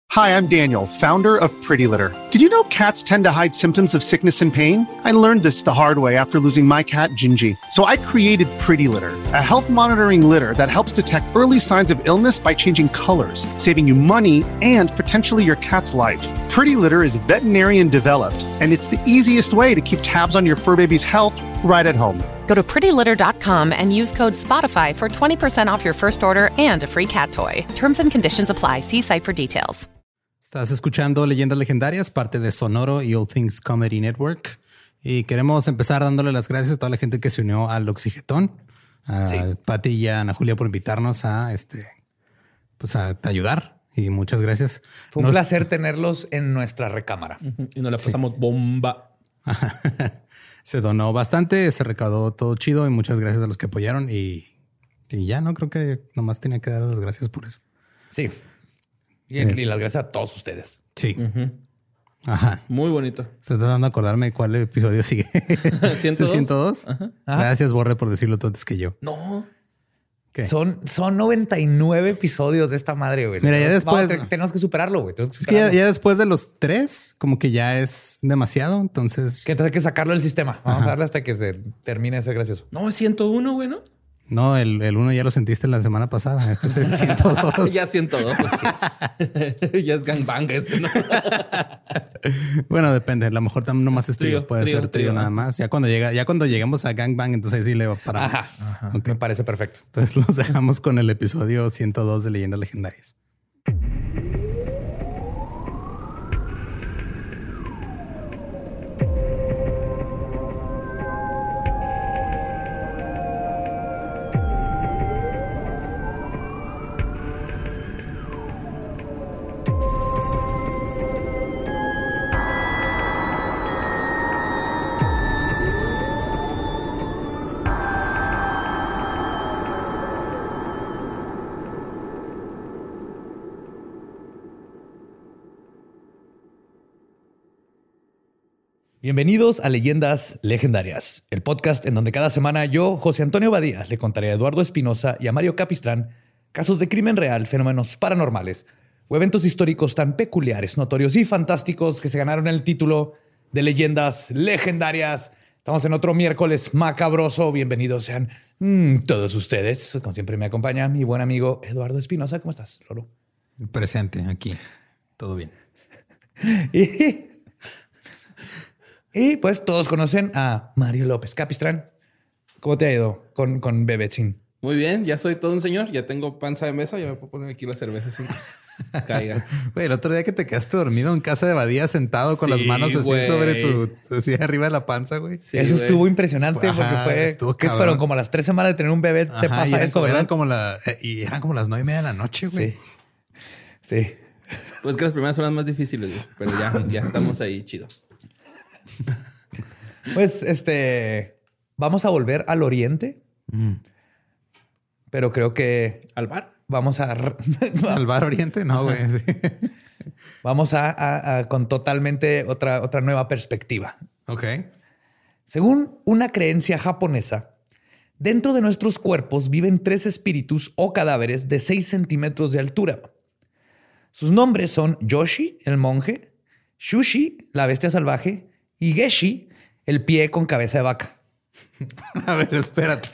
Hi, I'm Daniel, founder of Pretty Litter. Did you know cats tend to hide symptoms of sickness and pain? I learned this the hard way after losing my cat, Gingy. So I created Pretty Litter, a health monitoring litter that helps detect early signs of illness by changing colors, saving you money and potentially your cat's life. Pretty Litter is veterinarian developed, and it's the easiest way to keep tabs on your fur baby's health right at home. Go to prettylitter.com and use code SPOTIFY for 20% off your first order and a free cat toy. Terms and conditions apply. See site for details. Estás escuchando Leyendas Legendarias, parte de Sonoro y All Things Comedy Network. Y queremos empezar dándole las gracias a toda la gente que se unió al Oxigetón. A Pati y a Ana Julia por invitarnos a pues a ayudar. Y muchas gracias. Fue un placer tenerlos en nuestra recámara. Y nos la pasamos bomba. Se donó bastante, se recaudó todo chido y muchas gracias a los que apoyaron. Y ya no creo que nomás tenía que dar las gracias por eso. Sí. Y las gracias a todos ustedes. Sí. Ajá. Muy bonito. Estoy tratando de acordarme de cuál episodio sigue. 102. 102. Ajá. Gracias, Borre, por decirlo tú antes que yo. No. ¿Qué? Son 99 episodios de esta madre, güey. Mira, ya después... tenemos que superarlo, güey. Es que ya después de los 3, como que ya es demasiado. Entonces... Que hay que sacarlo del sistema. Vamos a darle hasta que se termine de ser gracioso. No, es 101, güey, ¿no? No, el 1 ya lo sentiste la semana pasada. Este es el 102. Ya 102. Pues, ya es gangbang ese, ¿no? Bueno, depende. A lo mejor también nomás es trío. Puede ser trío nada más. Ya cuando lleguemos a gangbang, entonces ahí sí le paramos. Ajá. Okay. Me parece perfecto. Entonces los dejamos con el episodio 102 de Leyendas Legendarias. Bienvenidos a Leyendas Legendarias, el podcast en donde cada semana yo, José Antonio Badía, le contaré a Eduardo Espinosa y a Mario Capistrán casos de crimen real, fenómenos paranormales o eventos históricos tan peculiares, notorios y fantásticos que se ganaron el título de Leyendas Legendarias. Estamos en otro miércoles macabroso. Bienvenidos sean todos ustedes. Como siempre me acompaña mi buen amigo Eduardo Espinosa. ¿Cómo estás, Lolo? Presente aquí. Todo bien. Y pues todos conocen a Mario López Capistrán. ¿Cómo te ha ido con Bebecín? Muy bien, ya soy todo un señor. Ya tengo panza de mesa. Ya me puedo poner aquí la cerveza sin que caiga. Güey, el otro día que te quedaste dormido en casa de Badía sentado con las manos así sobre así arriba de la panza, güey. Sí, eso estuvo impresionante porque fueron como las 3 semanas de tener un bebé. Te pasa eso, ¿verdad? Eran como las 9:30 de la noche, güey. Sí. Pues que las primeras son las más difíciles, güey. Pero ya estamos ahí, chido. Pues vamos a volver al oriente, pero creo que al bar. Vamos a al bar oriente, no, güey. Sí. Vamos a con totalmente otra nueva perspectiva. Ok. Según una creencia japonesa, dentro de nuestros cuerpos viven 3 espíritus o cadáveres de 6 centímetros de altura. Sus nombres son Yoshi, el monje, Shushi, la bestia salvaje, y Geshi, el pie con cabeza de vaca. A ver, espérate.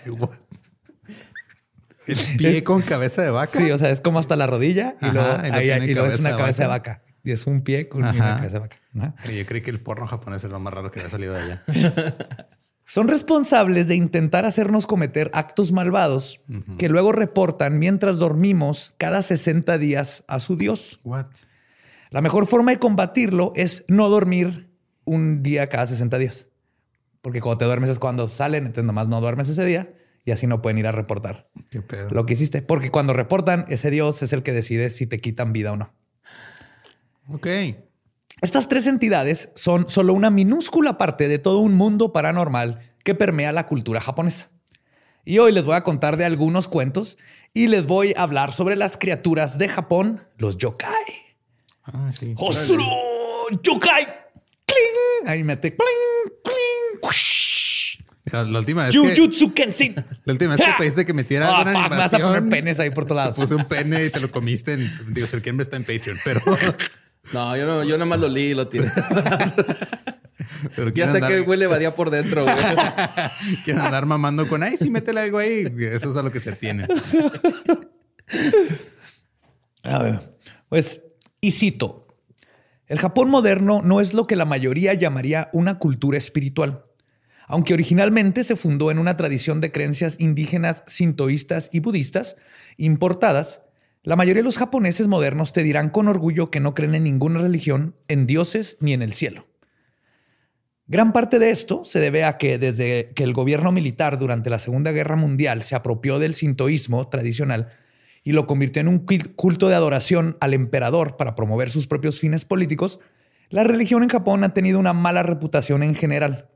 ¿El pie con cabeza de vaca? Sí, o sea, es como hasta la rodilla y luego es una cabeza de vaca. Y es un pie con una cabeza de vaca. Ajá. Yo creí que el porno japonés es lo más raro que había salido de allá. Son responsables de intentar hacernos cometer actos malvados que luego reportan mientras dormimos cada 60 días a su dios. What? La mejor forma de combatirlo es no dormir un día cada 60 días. Porque cuando te duermes es cuando salen, entonces nomás no duermes ese día y así no pueden ir a reportar ¿Qué pedo? Lo que hiciste. Porque cuando reportan, ese dios es el que decide si te quitan vida o no. Ok. Estas 3 entidades son solo una minúscula parte de todo un mundo paranormal que permea la cultura japonesa. Y hoy les voy a contar de algunos cuentos y les voy a hablar sobre las criaturas de Japón, los yokai. Ah, sí. ¡Hosuro! ¡Yokai! ¡Cling! Ahí mete ¡cling! ¡Cling! ¡Whoosh! La última vez Jujutsu Kaisen. La última vez que pediste que metiera alguna Me vas a animación, poner penes ahí por todos lados. te puse un pene y te lo comiste. Digo, si el quien está en Patreon, pero... No, yo nada más lo leí y lo tiré. pero Ya sé que huele Badía por dentro, güey. Quieren andar mamando con, ay, sí, métele algo ahí. Eso es a lo que se tiene. A ver, pues, y cito. El Japón moderno no es lo que la mayoría llamaría una cultura espiritual. Aunque originalmente se fundó en una tradición de creencias indígenas, sintoístas y budistas importadas, la mayoría de los japoneses modernos te dirán con orgullo que no creen en ninguna religión, en dioses ni en el cielo. Gran parte de esto se debe a que desde que el gobierno militar durante la Segunda Guerra Mundial se apropió del sintoísmo tradicional y lo convirtió en un culto de adoración al emperador para promover sus propios fines políticos, la religión en Japón ha tenido una mala reputación en general.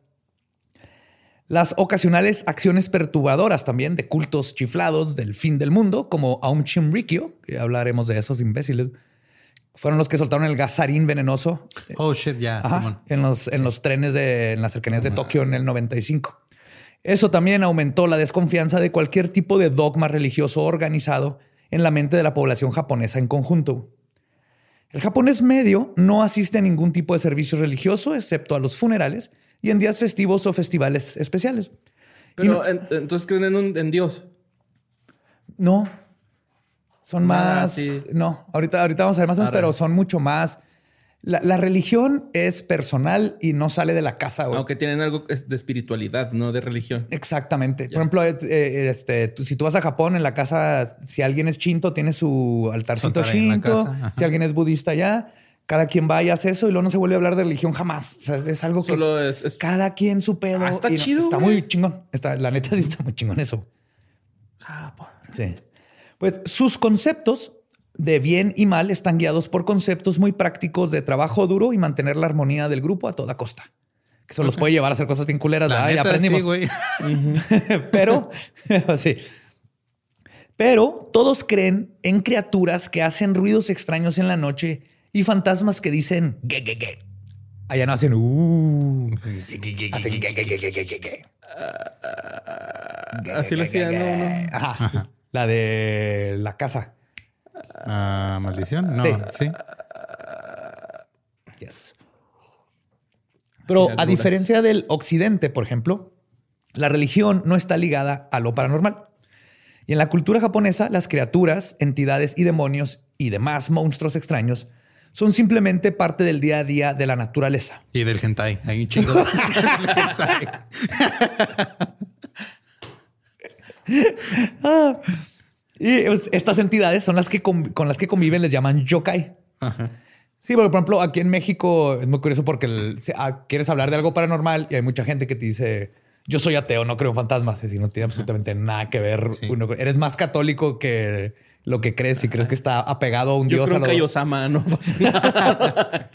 Las ocasionales acciones perturbadoras también de cultos chiflados del fin del mundo, como Aum Shinrikyo, que hablaremos de esos imbéciles, fueron los que soltaron el gas sarín venenoso. Oh, shit, ya, Simón. En los trenes en las cercanías de Tokio en el 95. Eso también aumentó la desconfianza de cualquier tipo de dogma religioso organizado en la mente de la población japonesa en conjunto. El japonés medio no asiste a ningún tipo de servicio religioso, excepto a los funerales y en días festivos o festivales especiales. Pero entonces creen en Dios. No. Son más... Sí. No, ahorita vamos a ver más o menos, pero son mucho más... La religión es personal y no sale de la casa. Güey. Aunque tienen algo de espiritualidad, no de religión. Exactamente. Por ejemplo, si tú vas a Japón, en la casa, si alguien es shinto, tiene su altarcito shinto. Si alguien es budista ya, cada quien va y hace eso y luego no se vuelve a hablar de religión jamás. O sea, es algo que solo es cada quien su pedo. Está chido. Está muy chingón. La neta sí está muy chingón eso. Sí. Pues sus conceptos de bien y mal están guiados por conceptos muy prácticos de trabajo duro y mantener la armonía del grupo a toda costa. Que eso los puede llevar a hacer cosas bien culeras. La neta, ya aprendimos. sí, güey. pero sí. Pero todos creen en criaturas que hacen ruidos extraños en la noche y fantasmas que dicen ge, ge, ge. Allá no hacen hacen ge, ge, ge, ge, ge, ge, ge. Así lo hacían, ¿no? Ajá. La de la casa. ¿Maldición? No, sí. Yes. Pero Sí, a diferencia del occidente, por ejemplo, la religión no está ligada a lo paranormal. Y en la cultura japonesa, las criaturas, entidades y demonios y demás monstruos extraños son simplemente parte del día a día de la naturaleza. Y del hentai. Hay un chingo de hentai. Y estas entidades son las que con las que conviven, les llaman yokai. Ajá. Sí, porque, por ejemplo, aquí en México es muy curioso porque quieres hablar de algo paranormal y hay mucha gente que te dice, yo soy ateo, no creo en fantasmas. Es decir, no tiene absolutamente nada que ver. Sí. Eres más católico que lo que crees y crees que está apegado a un Yo dios. creo que Kaiosama no pasa nada.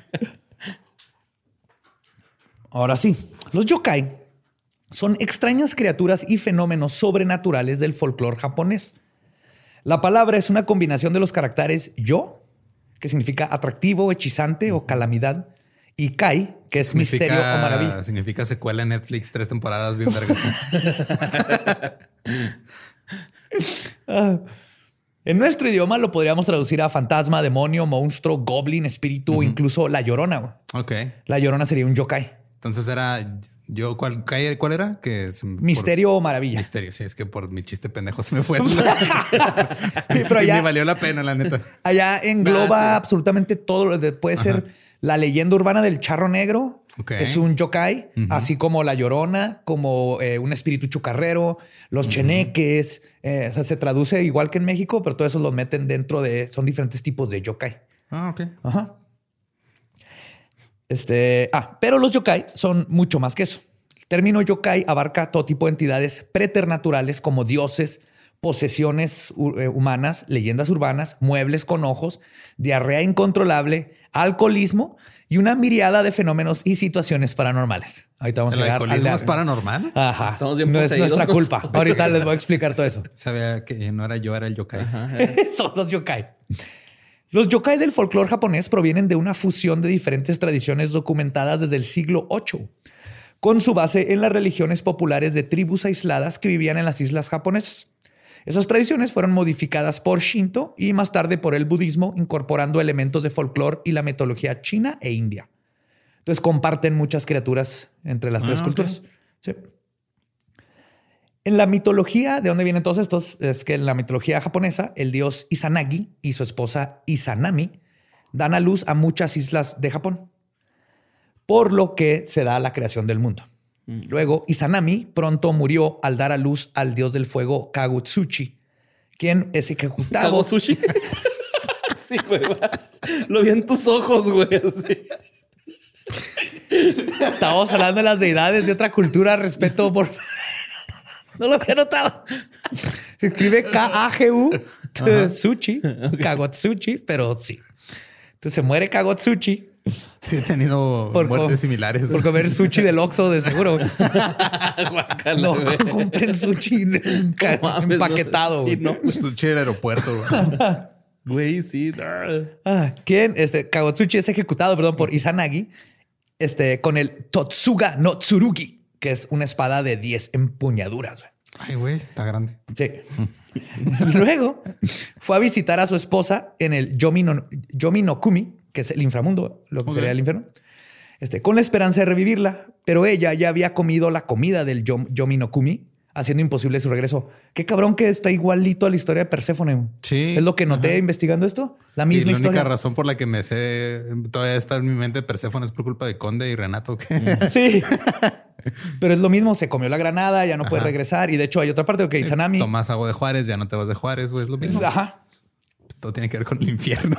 Ahora sí, los yokai son extrañas criaturas y fenómenos sobrenaturales del folclore japonés. La palabra es una combinación de los caracteres yo, que significa atractivo, hechizante o calamidad, y kai, que es misterio o maravilla. Significa secuela en Netflix, 3 temporadas bien vergas. En nuestro idioma lo podríamos traducir a fantasma, demonio, monstruo, goblin, espíritu o incluso la llorona. Ok. La llorona sería un yokai. Entonces era yo, ¿cuál era? Misterio o maravilla. Misterio, sí, es que por mi chiste pendejo se me fue. Sí, pero allá, me valió la pena, la neta. Allá engloba absolutamente todo. Puede ser la leyenda urbana del charro negro. Okay. Es un yokai, así como la llorona, como un espíritu chucarrero, los cheneques. O sea, se traduce igual que en México, pero todo eso lo meten dentro de... Son diferentes tipos de yokai. Ah, ok. Ajá. Pero los yokai son mucho más que eso. El término yokai abarca todo tipo de entidades preternaturales como dioses, posesiones humanas, leyendas urbanas, muebles con ojos, diarrea incontrolable, alcoholismo y una miriada de fenómenos y situaciones paranormales. Ahorita vamos a llegar. ¿El alcoholismo es paranormal? Ajá. Estamos bien no es poseídos nuestra culpa. nosotros. Ahorita les voy a explicar todo eso. Sabía que no era yo, era el yokai. Son los yokai. Los yokai del folclore japonés provienen de una fusión de diferentes tradiciones documentadas desde el siglo VIII. con su base en las religiones populares de tribus aisladas que vivían en las islas japonesas. Esas tradiciones fueron modificadas por Shinto y más tarde por el budismo, incorporando elementos de folclore y la mitología china e india. Entonces comparten muchas criaturas entre las tres culturas. Sí. En la mitología, ¿de dónde vienen todos estos? Es que en la mitología japonesa, el dios Izanagi y su esposa Izanami dan a luz a muchas islas de Japón, por lo que se da la creación del mundo. Luego, Izanami pronto murió al dar a luz al dios del fuego Kagutsuchi, quien es ejecutado. ¿Kagutsuchi? Sí, güey. Lo vi en tus ojos, güey. Así. Estamos hablando de las deidades de otra cultura. Respeto por... No lo había notado. Se escribe K-A-G-U-Tsuchi, Kagutsuchi, pero sí. Entonces se muere Kagutsuchi. Sí, he tenido muertes similares. Por comer sushi del Oxxo, de seguro. Guácala, No güey. compren sushi empaquetado. Sí, no. Sushi del aeropuerto. Güey, sí. ¿Quién? Kagutsuchi es ejecutado, por Izanagi, con el Totsuga no Tsurugi, que es una espada de 10 empuñaduras. Ay, güey, está grande. Sí. Luego fue a visitar a su esposa en el Yomi no Kumi, que es el inframundo, lo que sería el infierno, con la esperanza de revivirla, pero ella ya había comido la comida del Yomi no Kumi, haciendo imposible su regreso. Qué cabrón que está igualito a la historia de Perséfone. Sí. Es lo que noté investigando esto. La misma la historia. única razón por la que me sé, todavía está en mi mente Perséfone es por culpa de Conde y Renato. Sí. Pero es lo mismo. Se comió la granada, ya no puede regresar. Y de hecho hay otra parte que Izanami... Tomás agua de Juárez, ya no te vas de Juárez, güey. Es lo mismo. Ajá. Todo tiene que ver con el infierno.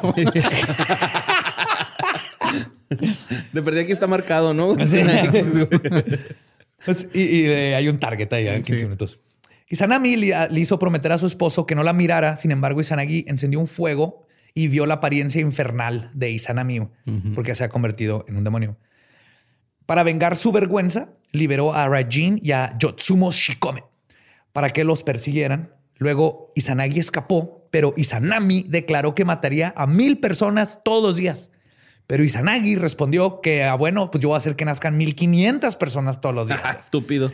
De perdida aquí está marcado, ¿no? Sí. Pues, y hay un target ahí en 15 minutos. Izanami le hizo prometer a su esposo que no la mirara. Sin embargo, Izanagi encendió un fuego y vio la apariencia infernal de Izanami porque se ha convertido en un demonio. Para vengar su vergüenza, liberó a Rajin y a Yotsumo Shikome para que los persiguieran. Luego, Izanagi escapó, pero Izanami declaró que mataría a 1,000 personas todos los días. Pero Izanagi respondió que, bueno, pues yo voy a hacer que nazcan 1,500 personas todos los días. Estúpido.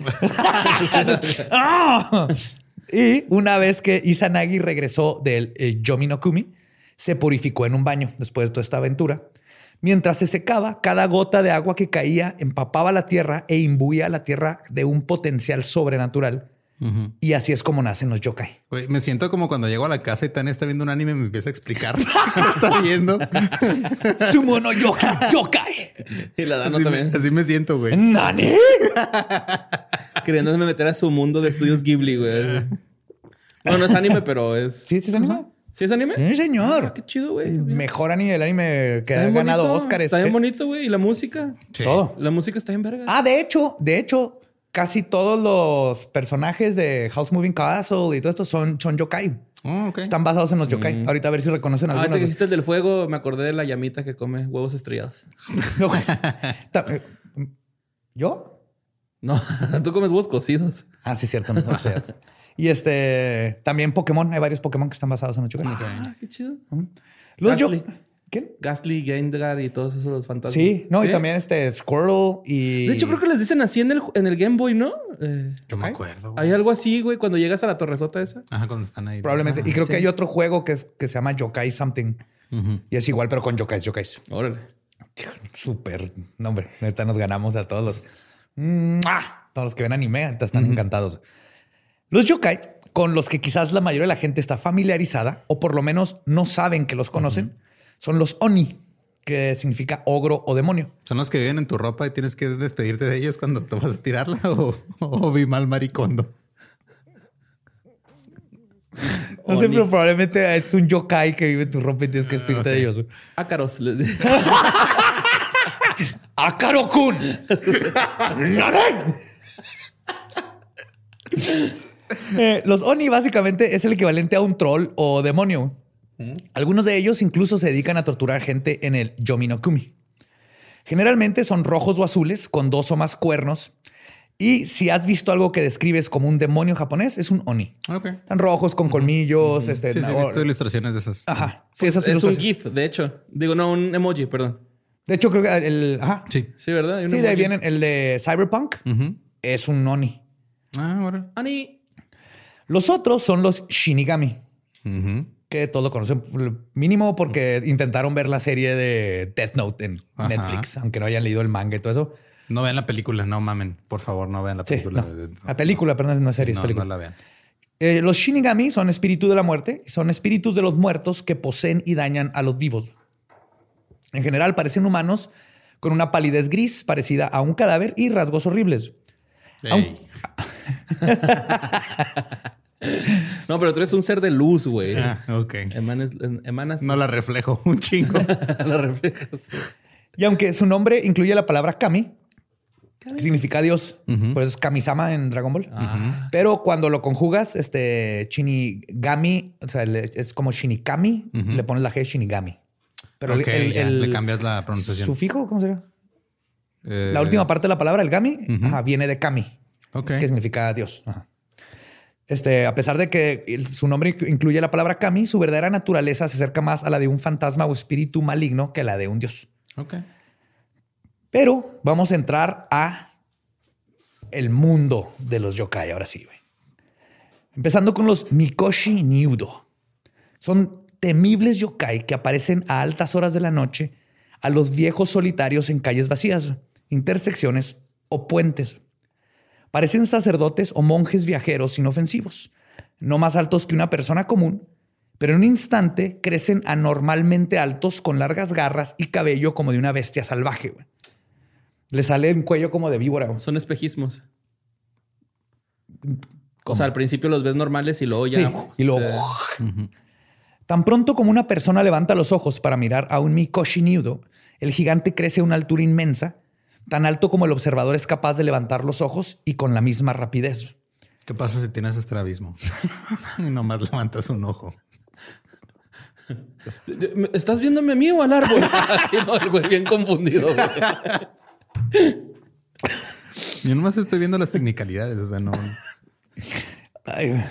Y una vez que Izanagi regresó del Yomi no Kumi, se purificó en un baño después de toda esta aventura. Mientras se secaba, cada gota de agua que caía empapaba la tierra e imbuía la tierra de un potencial sobrenatural. Y así es como nacen los yokai. Güey, me siento como cuando llego a la casa y Tania está viendo un anime y me empieza a explicar qué está viendo. Sumo no yokai. Y la Dana Así también. así me siento, güey. ¿Nani? Queriéndome meter a su mundo de estudios Ghibli, güey. No, no es anime, pero es... ¿Sí es anime? ¿Sí es anime? Sí, señor. Ah, qué chido, güey. Mejor anime del anime que Está ha bien ganado bonito, Óscares. Está bien bonito, güey. Y la música. Sí. Todo. La música está bien verga. Ah, de hecho, casi todos los personajes de House Moving Castle y todo esto son yokai. Oh, okay. Están basados en los yokai. Ahorita a ver si reconocen Ahorita algunos. que hiciste el del fuego, me acordé de la llamita que come huevos estrellados. ¿Yo? No, tú comes huevos cocidos. Ah, sí, cierto. No son ustedes. Y también Pokémon. Hay varios Pokémon que están basados en los yokai. Ah, qué chido. Los Gastly. ¿Quién? Gastly, Gengar y todos esos los fantasmas. Sí, no, y también Squirtle y... De hecho, creo que les dicen así en el Game Boy, ¿no? Yo me acuerdo, güey. Hay algo así, güey, cuando llegas a la torresota esa. Ajá, cuando están ahí. Probablemente. Ajá. Y creo que hay otro juego que se llama Yokai Something. Y es igual, pero con yokais. Órale. Súper. No, hombre, neta nos ganamos a todos los... Todos los que ven anime, ahorita están encantados. Los yokai, con los que quizás la mayoría de la gente está familiarizada, o por lo menos no saben que los conocen, son los oni, que significa ogro o demonio. ¿Son los que viven en tu ropa y tienes que despedirte de ellos cuando te vas a tirarla? ¿O vi mal maricondo? No sé, pero probablemente es un yokai que vive en tu ropa y tienes que despedirte de ellos. Ácaros, les dicen. ¡Akaro-kun! Los oni básicamente es el equivalente a un troll o demonio. Algunos de ellos incluso se dedican a torturar gente en el Yomi no Kumi. Generalmente son rojos o azules con 2 o más cuernos. Y si has visto algo que describes como un demonio japonés, es un oni. Okay. Están rojos con colmillos. Sí, he visto ilustraciones de esos. Ajá. Sí, esas Es un ilustraciones. GIF, de hecho. Digo, no, un emoji, perdón. De hecho, creo que el... Ajá. Sí. Sí, ¿verdad? Hay un Sí, de ahí emoji. vienen. El de Cyberpunk es un Oni. Ah, bueno. Ani. Los otros son los Shinigami, que todos lo conocen mínimo porque intentaron ver la serie de Death Note en Netflix, aunque no hayan leído el manga y todo eso. No vean la película, no mamen. Por favor, no vean la Sí, película. no. La película, perdón, no es serie, es No, película. no la vean. Los Shinigami son espíritus de la muerte, son espíritus de los muertos que poseen y dañan a los vivos. En general parecen humanos con una palidez gris parecida a un cadáver y rasgos horribles. Ey. No, pero tú eres un ser de luz, güey. Ah, ok. Emanas. No la reflejo un chingo. La reflejas. Y aunque su nombre incluye la palabra Kami, que significa Dios, por eso es Kami-sama en Dragon Ball. Pero cuando lo conjugas, Shinigami, o sea, es como Shinikami, le pones la G Shinigami. Pero Ok, ya, le cambias la pronunciación. ¿Sufijo? ¿Cómo sería? La última parte de la palabra, el Gami, viene de Kami, Ok. que significa Dios. Ajá. A pesar de que su nombre incluye la palabra Kami, su verdadera naturaleza se acerca más a la de un fantasma o espíritu maligno que a la de un dios. Ok. Pero vamos a entrar a el mundo de los yokai. Ahora sí, güey. Empezando con los Mikoshi Niudo. Son temibles yokai que aparecen a altas horas de la noche a los viejos solitarios en calles vacías, intersecciones o puentes. Parecen sacerdotes o monjes viajeros inofensivos, no más altos que una persona común, pero en un instante crecen anormalmente altos con largas garras y cabello como de una bestia salvaje, güey. Le sale un cuello como de víbora, güey. Son espejismos. O sea, al principio los ves normales y luego ya... Sí, y luego... Tan pronto como una persona levanta los ojos para mirar a un Mikoshi Niudo, el gigante crece a una altura inmensa, tan alto como el observador es capaz de levantar los ojos y con la misma rapidez. ¿Qué pasa si tienes estrabismo? Y nomás levantas un ojo. ¿Estás viéndome a mí o al árbol? Así, no, el güey bien confundido, güey. Yo nomás estoy viendo las tecnicalidades, o sea, no... Ay,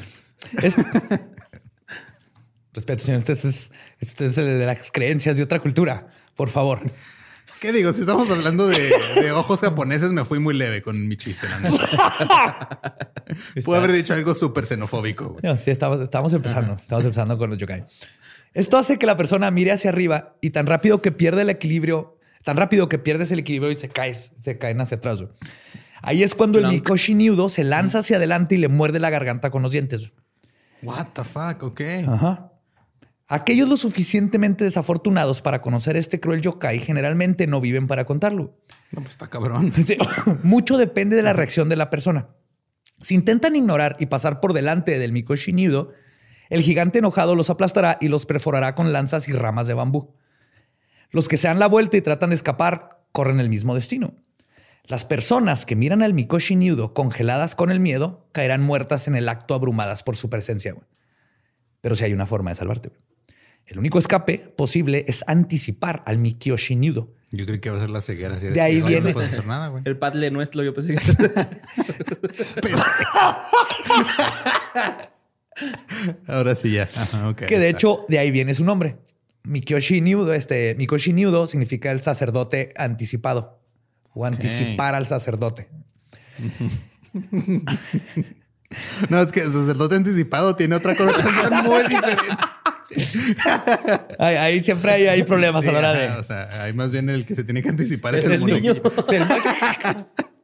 respeto, señor. Este es el de las creencias de otra cultura. Por favor. ¿Qué digo? Si estamos hablando de ojos japoneses, me fui muy leve con mi chiste, la neta. Puedo haber dicho algo súper xenofóbico. Güey. No, sí, estamos empezando. Estamos empezando con los yokai. Esto hace que la persona mire hacia arriba y tan rápido que pierde el equilibrio, tan rápido que pierdes el equilibrio y se caen hacia atrás. Güey. Ahí es cuando el Mikoshi Niudo se lanza hacia adelante y le muerde la garganta con los dientes. What the fuck? Ok. Ajá. Aquellos lo suficientemente desafortunados para conocer este cruel yokai generalmente no viven para contarlo. No, pues está cabrón. Sí, mucho depende de la reacción de la persona. Si intentan ignorar y pasar por delante del Mikoshi Niudo, el gigante enojado los aplastará y los perforará con lanzas y ramas de bambú. Los que se dan la vuelta y tratan de escapar corren el mismo destino. Las personas que miran al Mikoshi Niudo congeladas con el miedo caerán muertas en el acto, abrumadas por su presencia. Güey. Pero sí hay una forma de salvarte. Güey. El único escape posible es anticipar al Mikoshi Niudo. Yo creí que iba a ser la ceguera. Si eres De ahí ciego, viene. No puedes hacer nada, güey. El padle nuestro, yo pensé que... Ahora sí ya. Ajá, okay, Que de hecho, de ahí viene su nombre. Mikoshi Niudo significa el sacerdote anticipado. O anticipar al sacerdote. No, es que el sacerdote anticipado tiene otra connotación muy diferente. Ahí siempre hay problemas Sí, a la hora ajá, de... o sea, hay más bien el que se tiene que anticipar es Es el niño. monaguillo.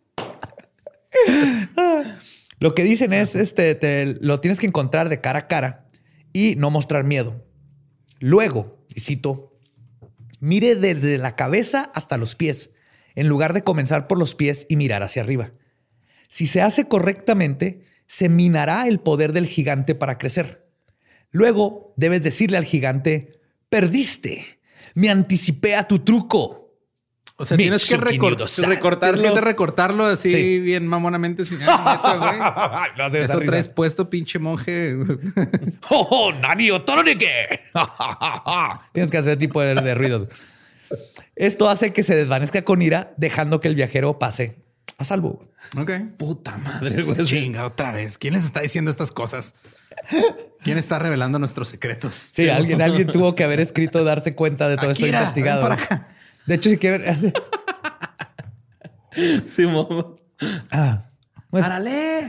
Lo que dicen es, lo tienes que encontrar de cara a cara y no mostrar miedo. Luego, y cito, mire desde la cabeza hasta los pies, en lugar de comenzar por los pies y mirar hacia arriba. Si se hace correctamente, se minará el poder del gigante para crecer. Luego debes decirle al gigante, perdiste, me anticipé a tu truco. O sea, tienes que recortarlo. Tienes que recortarlo así Sí. bien mamonamente. Sin neta, güey. No hace esa Eso risa. traes puesto, pinche monje. ¡Oh, Nani Otoronike! Tienes que hacer ese tipo de ruidos. Esto hace que se desvanezca con ira, dejando que el viajero pase a salvo. Ok. Puta madre, güey. Chinga, otra vez. ¿Quién les está diciendo estas cosas? ¿Quién está revelando nuestros secretos? Sí, alguien tuvo que haber escrito, darse cuenta de todo Akira, esto investigado. ven para acá. De hecho, si quieren... Sí, mamá. Pues, ¡Árale!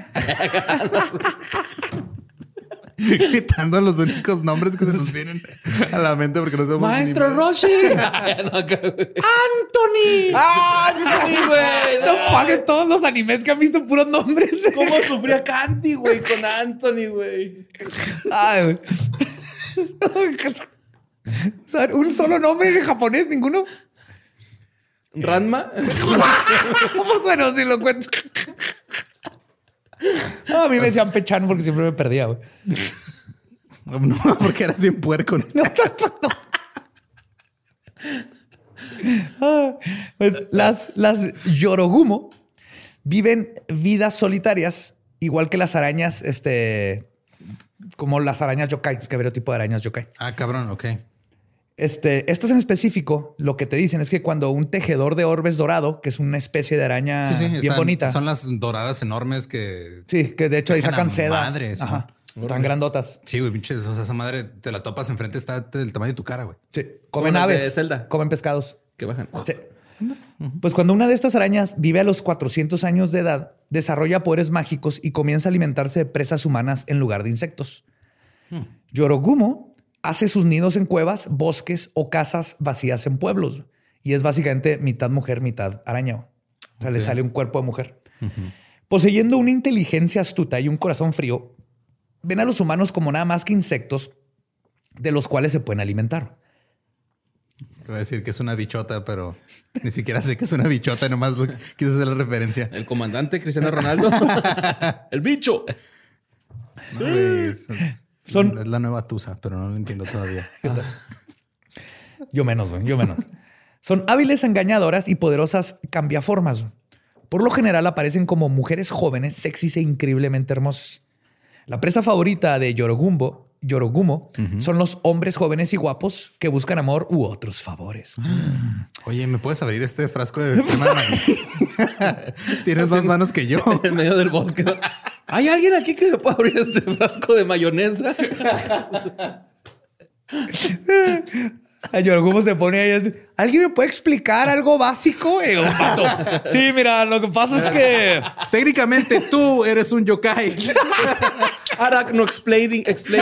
Gritando los únicos nombres que se nos vienen a la mente porque no sabemos. ¡Maestro Roshi! ¡Anthony! ¡Anthony, güey! No pague todos los animes que han visto puros nombres. ¿Cómo sufría Candy, güey, con Anthony, güey? Ay, güey. O sea, un solo nombre en japonés, ninguno. ¿Ranma? Pues bueno, si lo cuento. A mí me decían Pechan porque siempre me perdía, güey. No, porque era bien puerco. No. Pues las Yorogumo viven vidas solitarias, igual que las arañas, como las arañas yokai, es que habría tipo de arañas yokai. Ah, cabrón, ok. Estas en específico, lo que te dicen es que cuando un tejedor de orbes dorado, que es una especie de araña bien bonita. Son las doradas enormes que... Sí, que de hecho ahí sacan seda. Madres, ajá. Están grandotas. Sí, güey, pinches. O sea, esa madre te la topas enfrente, está del tamaño de tu cara, güey. Sí. Comen Como las aves. de Zelda. Comen pescados. Que bajan. Sí. Pues cuando una de estas arañas vive a los 400 años de edad, desarrolla poderes mágicos y comienza a alimentarse de presas humanas en lugar de insectos. Yorogumo hace sus nidos en cuevas, bosques o casas vacías en pueblos. Y es básicamente mitad mujer, mitad araña. O sea, le sale un cuerpo de mujer. Poseyendo una inteligencia astuta y un corazón frío, ven a los humanos como nada más que insectos de los cuales se pueden alimentar. Voy a decir que es una bichota, pero ni siquiera sé que es una bichota, nomás quise hacer la referencia. El comandante Cristiano Ronaldo. El bicho. No, güey, es la nueva Tusa, pero no lo entiendo todavía. Yo menos, güey. Yo menos. Son hábiles engañadoras y poderosas cambiaformas. Por lo general aparecen como mujeres jóvenes, sexys e increíblemente hermosas. La presa favorita de Yorogumo son los hombres jóvenes y guapos que buscan amor u otros favores. Oye, ¿me puedes abrir este frasco de crema de maní? Tienes más manos que yo. En medio del bosque. ¿Hay alguien aquí que me pueda abrir este frasco de mayonesa? A Yorogumo se pone ahí. ¿Alguien me puede explicar algo básico? Y un pato. Sí, mira, lo que pasa es que... Técnicamente tú eres un yokai. Arachno explaining.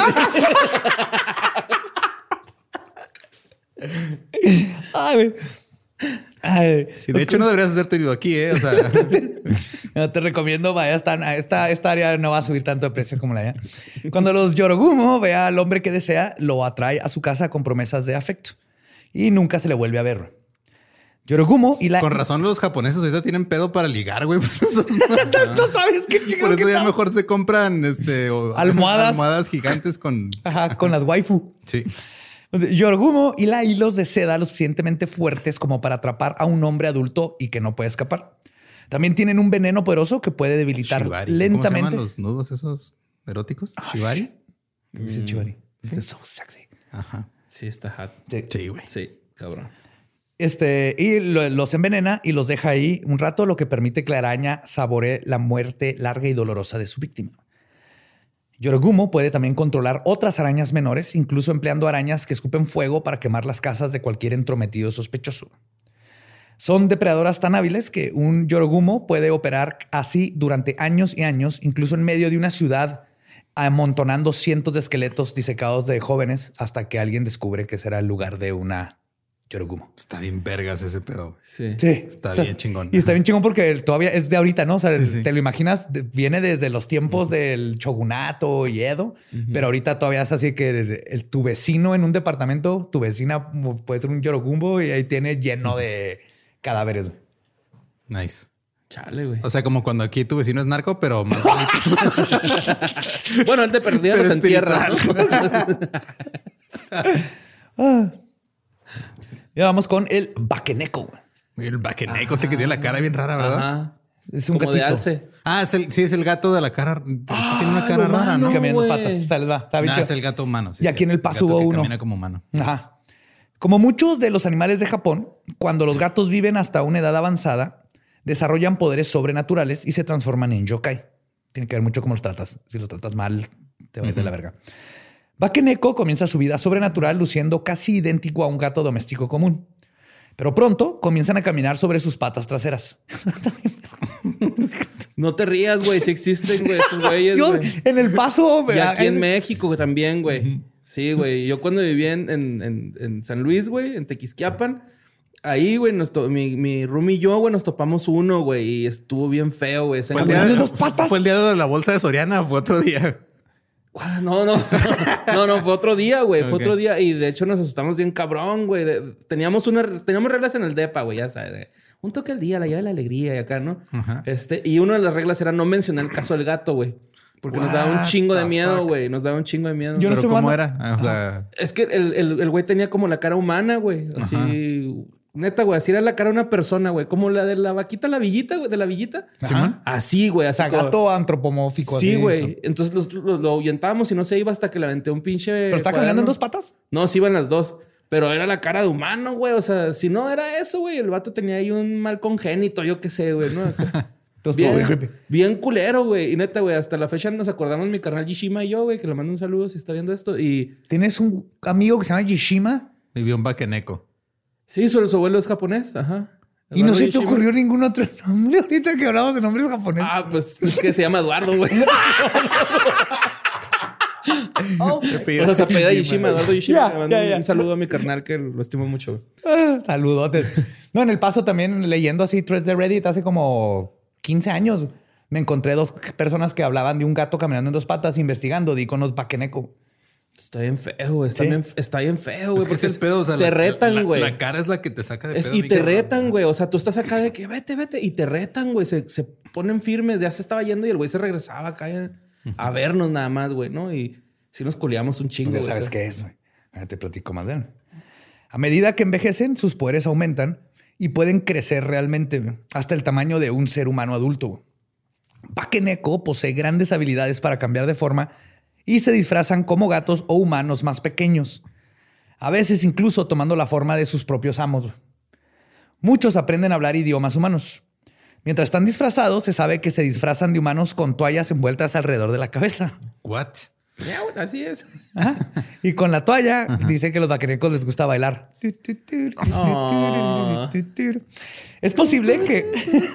Sí, de hecho, no deberías hacerte ido aquí, ¿eh? O sea... No, te recomiendo, vaya, esta área no va a subir tanto de precio como la allá. Cuando los Yorogumo vea al hombre que desea, lo atrae a su casa con promesas de afecto y nunca se le vuelve a ver. Yorogumo y la... Con razón los japoneses ahorita tienen pedo para ligar, güey. Pues esos... ¿Tú sabes qué chingados? Por eso ya mejor se compran almohadas gigantes con... Ajá, con las waifu. Sí. Yorogumo hila hilos de seda lo suficientemente fuertes como para atrapar a un hombre adulto y que no puede escapar. También tienen un veneno poderoso que puede debilitar Shibari. lentamente. ¿Cómo se llaman los nudos esos eróticos? ¿Shibari? ¿Qué dice Shibari? Es so sexy. Ajá. Sí, está hot. Sí, güey. Sí, cabrón. Y los envenena y los deja ahí un rato, lo que permite que la araña saboree la muerte larga y dolorosa de su víctima. Yorogumo puede también controlar otras arañas menores, incluso empleando arañas que escupen fuego para quemar las casas de cualquier entrometido sospechoso. Son depredadoras tan hábiles que un Yorogumo puede operar así durante años y años, incluso en medio de una ciudad, amontonando cientos de esqueletos disecados de jóvenes hasta que alguien descubre que será el lugar de una Yorogumo. Está bien vergas ese pedo. Sí. Está bien chingón. Y está bien chingón porque todavía es de ahorita, ¿no? O sea, Sí. te lo imaginas, viene desde los tiempos del shogunato y Edo, pero ahorita todavía es así que tu vecino en un departamento, tu vecina puede ser un Yorogumo y ahí tiene lleno de cadáveres. Nice. Chale, güey. O sea, como cuando aquí tu vecino es narco, pero más... Bueno, él te perdía, los entierra, ¿no? Ya vamos con el Bakeneko. El Bakeneko, ese que tiene la cara bien rara, ¿verdad? Ajá. Es un Como gatito. de alce. Ah, es el gato de la cara. Tiene una cara rara, ¿no? Camina en dos güey. patas. O sea, les va. Está bien No, chido. es el gato humano. Sí, Y aquí en el paso hubo uno. Camina como humano. Ajá. Como muchos de los animales de Japón, cuando los gatos viven hasta una edad avanzada, desarrollan poderes sobrenaturales y se transforman en yokai. Tiene que ver mucho cómo los tratas. Si los tratas mal, te va a ir de la verga. Bakeneko comienza su vida sobrenatural luciendo casi idéntico a un gato doméstico común. Pero pronto comienzan a caminar sobre sus patas traseras. No te rías, güey. Sí existen, güey, estos güeyes, güey. En El Paso... Y aquí en México también, güey. Sí, güey. Yo cuando viví en San Luis, güey, en Tequisquiapan, ahí, güey, mi roomie y yo, güey, nos topamos uno, güey, y estuvo bien feo, güey. ¿Fue el día de la bolsa de Soriana o fue otro día? No, fue otro día, güey. Fue otro día. Y de hecho nos asustamos bien cabrón, güey. Teníamos reglas en el depa, güey, ya sabes. Un toque al día, la llave de la alegría y acá, ¿no? Ajá. Y una de las reglas era no mencionar el caso del gato, güey. Porque nos daba un chingo de miedo, güey. Nos daba un chingo de miedo. ¿Pero cómo era? O sea... Es que el güey tenía como la cara humana, güey. Así... Ajá. Neta, güey. Así era la cara de una persona, güey. Como la de la vaquita, la villita, güey. De la villita. Ajá. Así, güey. Así o sea, gato antropomórfico. Sí, güey. Entonces lo ahuyentábamos y no se iba hasta que le aventé un pinche... ¿Pero está caminando en dos patas? No, sí iban las dos. Pero era la cara de humano, güey. O sea, si no era eso, güey. El vato tenía ahí un mal congénito, yo qué sé, güey, ¿no? Bien culero, güey. Y neta, güey, hasta la fecha nos acordamos mi carnal Yishima y yo, güey, que le mando un saludo si está viendo esto. Y... ¿Tienes un amigo que se llama Yishima? Vivió en Bakeneko. Sí, su abuelo es japonés. Ajá. ¿Y no se te ocurrió ningún otro nombre ahorita que hablamos de nombres japoneses? Ah, pues es que se llama Eduardo, güey. O sea, se apellida Yishima, Eduardo Yishima. Le mando un saludo a mi carnal que lo estimo mucho. Saludotes. No, en El Paso también leyendo así threads de Reddit hace como 15 años. Me encontré dos personas que hablaban de un gato caminando en dos patas investigando de iconos Bakeneko. Está bien feo, güey. Está bien feo, güey. Porque es pedo, o sea, te retan, güey. La cara es la que te saca de pedo. Y te retan, güey. O sea, tú estás acá de que vete. Y te retan, güey. Se ponen firmes. Ya se estaba yendo y el güey se regresaba acá a vernos nada más, güey, ¿no? Y sí nos culiamos un chingo. Pues ya sabes qué es, güey. Te platico más de él. A medida que envejecen, sus poderes aumentan y pueden crecer realmente hasta el tamaño de un ser humano adulto. Bakeneko posee grandes habilidades para cambiar de forma y se disfrazan como gatos o humanos más pequeños, a veces incluso tomando la forma de sus propios amos. Muchos aprenden a hablar idiomas humanos. Mientras están disfrazados, se sabe que se disfrazan de humanos con toallas envueltas alrededor de la cabeza. ¿What? Así es. Ajá. Y con la toalla, dice que a los bakenecos les gusta bailar. Oh. Es posible que...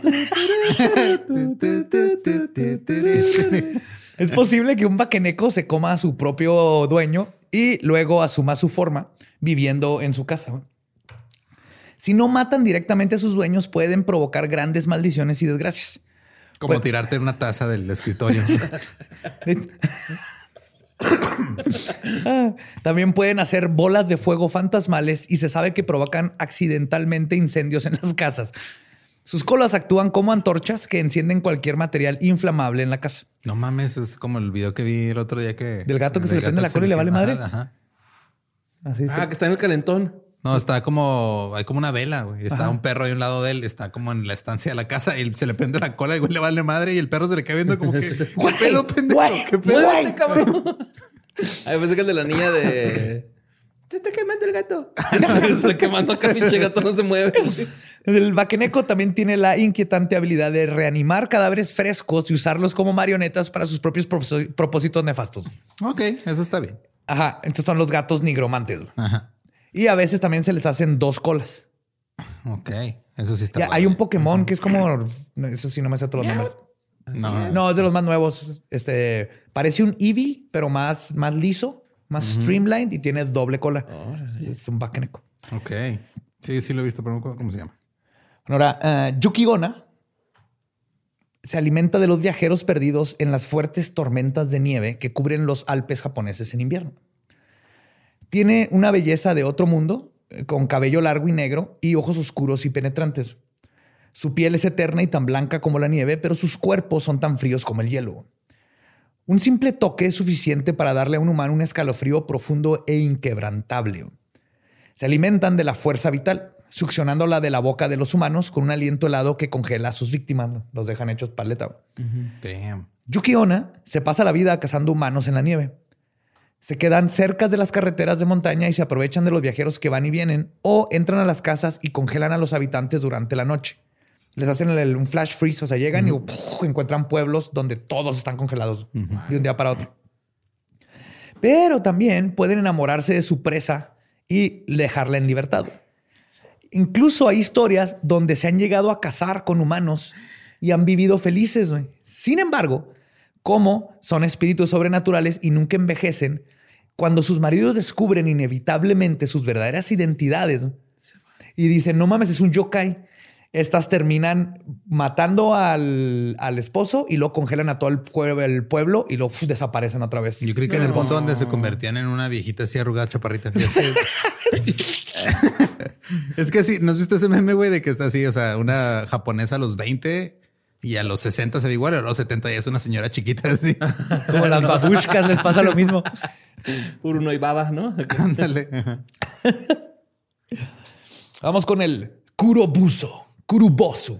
Es posible que un bakeneco se coma a su propio dueño y luego asuma su forma viviendo en su casa. Si no matan directamente a sus dueños, pueden provocar grandes maldiciones y desgracias. Como tirarte una taza del escritorio. También pueden hacer bolas de fuego fantasmales y se sabe que provocan accidentalmente incendios en las casas. Sus colas actúan como antorchas que encienden cualquier material inflamable en la casa. No mames, es como el video que vi el otro día que... Del gato que se le prende la cola y le vale madre. Ajá. Así que está en el calentón. No, está como... Hay como una vela, güey. Está un perro ahí a un lado de él. Está como en la estancia de la casa y se le prende la cola y güey le vale madre y el perro se le cae viendo como que... ¿Qué pedo, pendejo? ¿Qué pedo, cabrón? A veces que el de la niña de... Se está quemando el gato. Se está quemando acá, pinche gato no se mueve. El bakeneko también tiene la inquietante habilidad de reanimar cadáveres frescos y usarlos como marionetas para sus propios propósitos nefastos. Ok, eso está bien. Ajá, estos son los gatos nigromantes. Ajá. Y a veces también se les hacen dos colas. Ok, eso sí está ya, hay un Pokémon que es como... Eso sí, no me sé todos los nombres. No, es de los más nuevos. Parece un Eevee, pero más liso, más streamlined y tiene doble cola. Es un bakeneko. Ok. Sí lo he visto, pero ¿cómo se llama? Ahora, Yuki-onna se alimenta de los viajeros perdidos en las fuertes tormentas de nieve que cubren los Alpes japoneses en invierno. Tiene una belleza de otro mundo, con cabello largo y negro y ojos oscuros y penetrantes. Su piel es eterna y tan blanca como la nieve, pero sus cuerpos son tan fríos como el hielo. Un simple toque es suficiente para darle a un humano un escalofrío profundo e inquebrantable. Se alimentan de la fuerza vital, succionándola de la boca de los humanos con un aliento helado que congela a sus víctimas. Los dejan hechos paleta. Damn. Yuki-onna se pasa la vida cazando humanos en la nieve. Se quedan cerca de las carreteras de montaña y se aprovechan de los viajeros que van y vienen o entran a las casas y congelan a los habitantes durante la noche. Les hacen un flash freeze, o sea, llegan y encuentran pueblos donde todos están congelados de un día para otro. Pero también pueden enamorarse de su presa y dejarla en libertad. Incluso hay historias donde se han llegado a casar con humanos y han vivido felices, güey. Sin embargo, como son espíritus sobrenaturales y nunca envejecen, cuando sus maridos descubren inevitablemente sus verdaderas identidades y dicen, no mames, es un yokai, estas terminan matando al esposo y lo congelan a todo el pueblo y lo desaparecen otra vez. Yo creí que en el punto donde se convertían en una viejita así arrugada, chaparrita. Es que sí, ¿no has visto ese meme, güey, de que está así? O sea, una japonesa a los 20 y a los 60 se ve igual, a los 70 ya es una señora chiquita así. Como las babushkas les pasa lo mismo. Uruno y baba, ¿no? Ándale. Vamos con el Kurobosu. Kurobosu.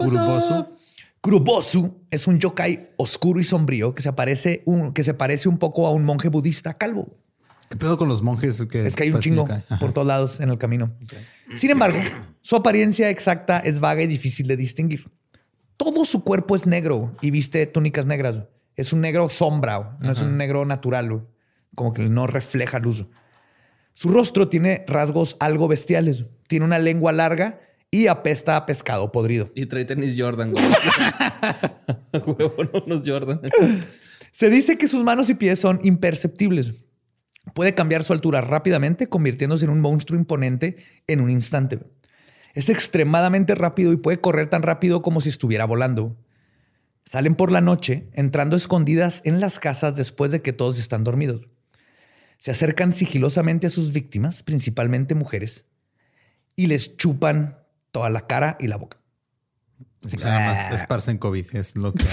Kurobosu es un yokai oscuro y sombrío que se parece un poco a un monje budista calvo. ¿Qué pedo con los monjes? Es que hay un chingo por todos lados en el camino. Okay. Sin embargo, su apariencia exacta es vaga y difícil de distinguir. Todo su cuerpo es negro y viste túnicas negras. Es un negro sombra, no es un negro natural, como que no refleja luz. Su rostro tiene rasgos algo bestiales. Tiene una lengua larga y apesta a pescado podrido. Y trae tenis Jordan, güey. Huevo, no unos Jordan. Se dice que sus manos y pies son imperceptibles. Puede cambiar su altura rápidamente, convirtiéndose en un monstruo imponente en un instante. Es extremadamente rápido y puede correr tan rápido como si estuviera volando. Salen por la noche, entrando escondidas en las casas después de que todos están dormidos. Se acercan sigilosamente a sus víctimas, principalmente mujeres, y les chupan toda la cara y la boca. O sea, nada más esparcen COVID, es lo que...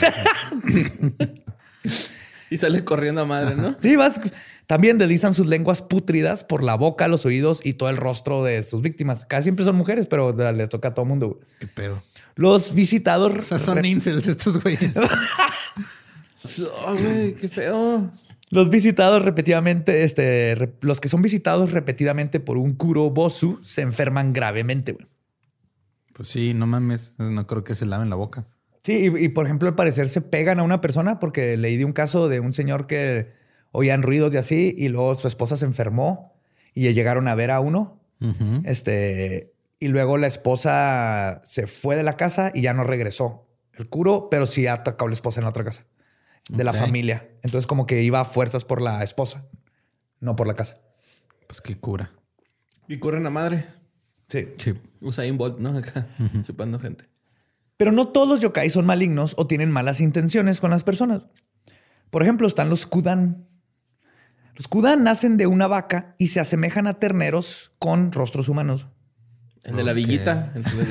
Y sale corriendo a madre, ¿no? Sí, también deslizan sus lenguas pútridas por la boca, los oídos y todo el rostro de sus víctimas. Casi siempre son mujeres, pero les toca a todo mundo. ¿Qué pedo? Los visitados... O sea, son incels estos güeyes. Oh, güey, qué feo. Los visitados repetidamente, los que son visitados repetidamente por un Kurobosu se enferman gravemente, güey. Pues sí, no mames. No creo que se laven la boca. Sí, y por ejemplo, al parecer se pegan a una persona porque leí de un caso de un señor que oían ruidos y así, y luego su esposa se enfermó y llegaron a ver a uno. Uh-huh. Y luego la esposa se fue de la casa y ya no regresó el curo, pero sí ha atacado a la esposa en la otra casa de la familia. Entonces como que iba a fuerzas por la esposa, no por la casa. Pues qué cura. Y corren a madre. Sí. Usain Bolt, ¿no? Acá, chupando gente. Pero no todos los yokai son malignos o tienen malas intenciones con las personas. Por ejemplo, están los kudan. Los kudan nacen de una vaca y se asemejan a terneros con rostros humanos. El de la villita.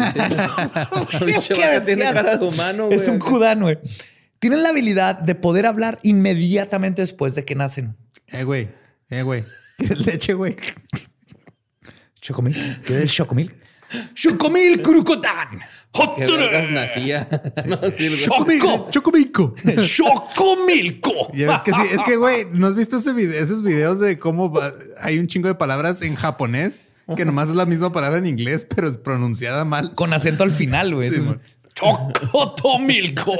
Tiene cara de humano, güey. Es un kudan, güey. Tienen la habilidad de poder hablar inmediatamente después de que nacen. Güey. ¿Quieres leche, güey? ¿Chocomil? ¿Quieres chocomil? ¡Chocomil Kurokodan! ¿Qué vergas nacía? No, sí, Chocomilco. Chocomilco. Ya ves que sí. Es que, güey, ¿no has visto esos videos de cómo hay un chingo de palabras en japonés que nomás es la misma palabra en inglés, pero es pronunciada mal? Con acento al final, güey. Sí, Chocotomilco.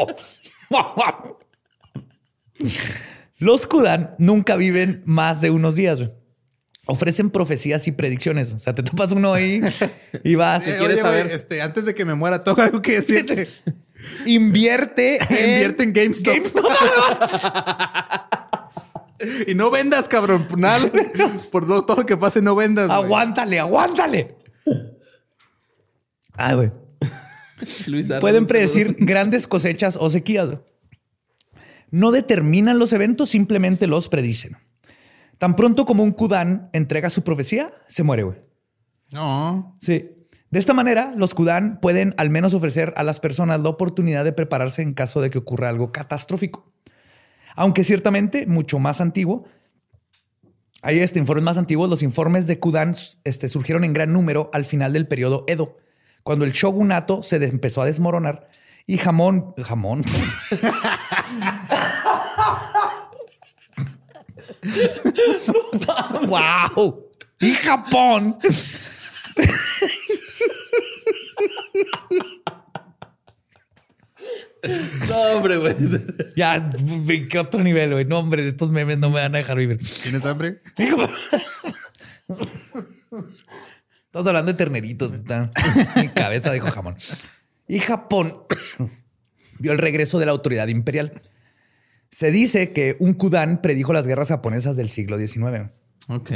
Los kudan nunca viven más de unos días, güey. Ofrecen profecías y predicciones. O sea, te topas uno ahí y vas. ¿Quieres saber? Antes de que me muera, tengo algo que decirte. Invierte en GameStop. Y no vendas, cabrón. Nada, por todo lo que pase, no vendas. Aguántale. Ay, güey. Pueden predecir grandes cosechas o sequías. No determinan los eventos, simplemente los predicen. Tan pronto como un kudan entrega su profecía, se muere, güey. No. Sí. De esta manera, los kudan pueden al menos ofrecer a las personas la oportunidad de prepararse en caso de que ocurra algo catastrófico. Aunque ciertamente mucho más antiguo. Hay informes más antiguos. Los informes de kudan surgieron en gran número al final del periodo Edo, cuando el shogunato se empezó a desmoronar y jamón. ¡Wow! Y Japón. No, hombre, güey. Ya, ¿qué otro nivel, güey? No, hombre, estos memes no me van a dejar vivir. ¿Tienes hambre? Estamos hablando de terneritos. Están en cabeza de jamón. Y Japón vio el regreso de la autoridad imperial. Se dice que un Kudan predijo las guerras japonesas del siglo XIX. Ok.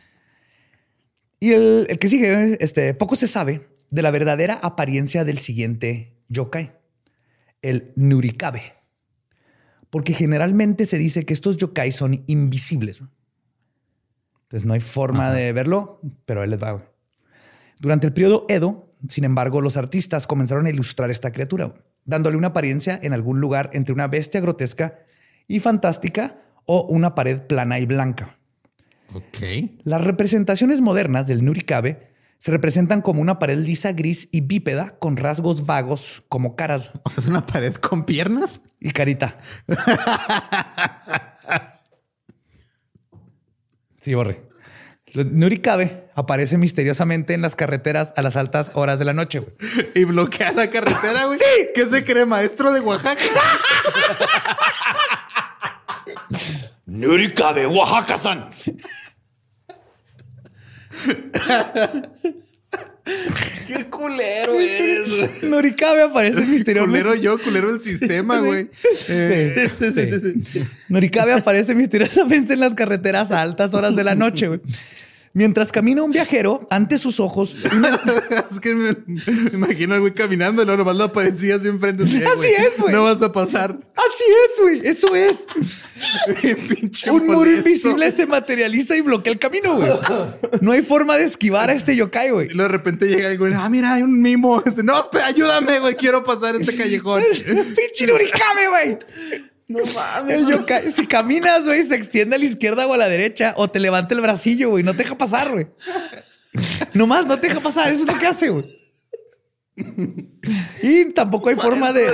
Y el que sigue, poco se sabe de la verdadera apariencia del siguiente yokai, el Nurikabe. Porque generalmente se dice que estos yokai son invisibles. Entonces no hay forma de verlo, pero ahí les va. Durante el periodo Edo, sin embargo, los artistas comenzaron a ilustrar esta criatura, dándole una apariencia en algún lugar entre una bestia grotesca y fantástica o una pared plana y blanca. Ok. Las representaciones modernas del Nurikabe se representan como una pared lisa, gris y bípeda con rasgos vagos como caras. O sea, es una pared con piernas y carita. Sí, borre. Nurikabe aparece misteriosamente en las carreteras a las altas horas de la noche. Güey. Y bloquea la carretera, güey. Sí. ¿Qué se cree, maestro de Oaxaca? Nurikabe, Oaxaca-san. Qué culero eres. Nurikabe aparece misteriosamente. Culero yo, culero el sistema, güey. Sí. Nurikabe aparece misteriosamente en las carreteras a altas horas de la noche, güey. Mientras camina un viajero, ante sus ojos... Es que me imagino al güey caminando y luego nomás la aparecía así enfrente. Así es, güey. No vas a pasar. Así es, güey. Eso es. Pinche Un muro molesto. invisible se materializa y bloquea el camino, güey. No hay forma de esquivar a este yokai, güey. Y luego de repente llega el güey. Mira, hay un mimo. Dice, no, espera, ayúdame, güey. Quiero pasar este callejón. Pinche Nurikabe, güey. No mames. El yokai, si caminas, güey, se extiende a la izquierda o a la derecha o te levanta el bracillo, güey. No te deja pasar, güey. Nomás no te deja pasar. Eso es lo que hace, güey. Y tampoco hay forma de...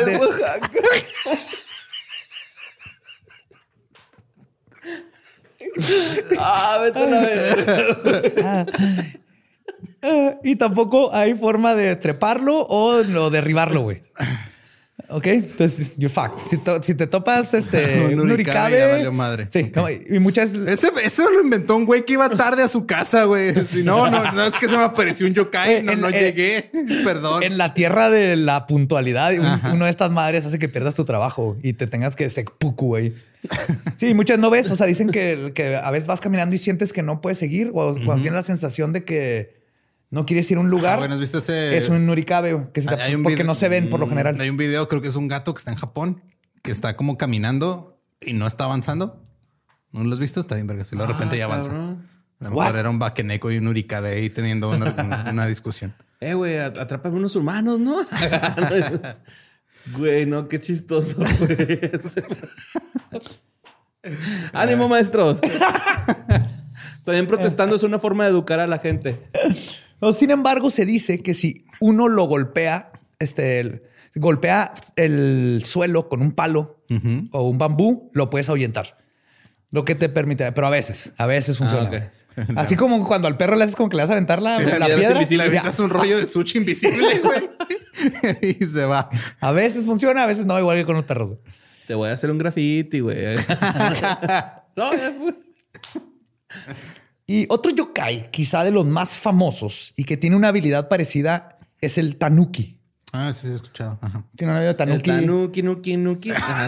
Vete a la verga. Y tampoco hay forma de treparlo o derribarlo, güey. Ok, entonces you're fucked. Si te topas Nurikabe, ya valió madre. Sí, y muchas... Eso lo inventó un güey que iba tarde a su casa, güey. Si no, es que se me apareció un yokai. No llegué. Perdón. En la tierra de la puntualidad, una de estas madres hace que pierdas tu trabajo y te tengas que seppuku, güey. Sí, muchas no ves. O sea, dicen que a veces vas caminando y sientes que no puedes seguir o cuando tienes la sensación de que no quieres ir a un lugar. Bueno, ¿has visto ese? Es un Nurikabe, porque no se ven por lo general. Hay un video, creo que es un gato que está en Japón, que está como caminando y no está avanzando. ¿No lo has visto? Está bien, verga. Si de repente ya avanza. A lo mejor era un Bakeneko y un Nurikabe ahí teniendo una discusión. Güey, atrápame unos humanos, ¿no? Güey, no, qué chistoso, güey. ¡Ánimo, maestros! También protestando es una forma de educar a la gente. No, sin embargo, se dice que si uno lo golpea, golpea el suelo con un palo o un bambú, lo puedes ahuyentar. Lo que te permite, pero a veces funciona. Okay. Así como cuando al perro le haces como que le vas a aventar la piedra. Le avientas un rollo de sushi invisible, güey. Y se va. A veces funciona, a veces no, igual que con los perros. Güey. Te voy a hacer un graffiti, güey. No, ya fue. Y otro yokai, quizá de los más famosos y que tiene una habilidad parecida, es el Tanuki. Ah, sí, he escuchado. Ajá. Tiene una habilidad Tanuki. El Nuki. Ajá.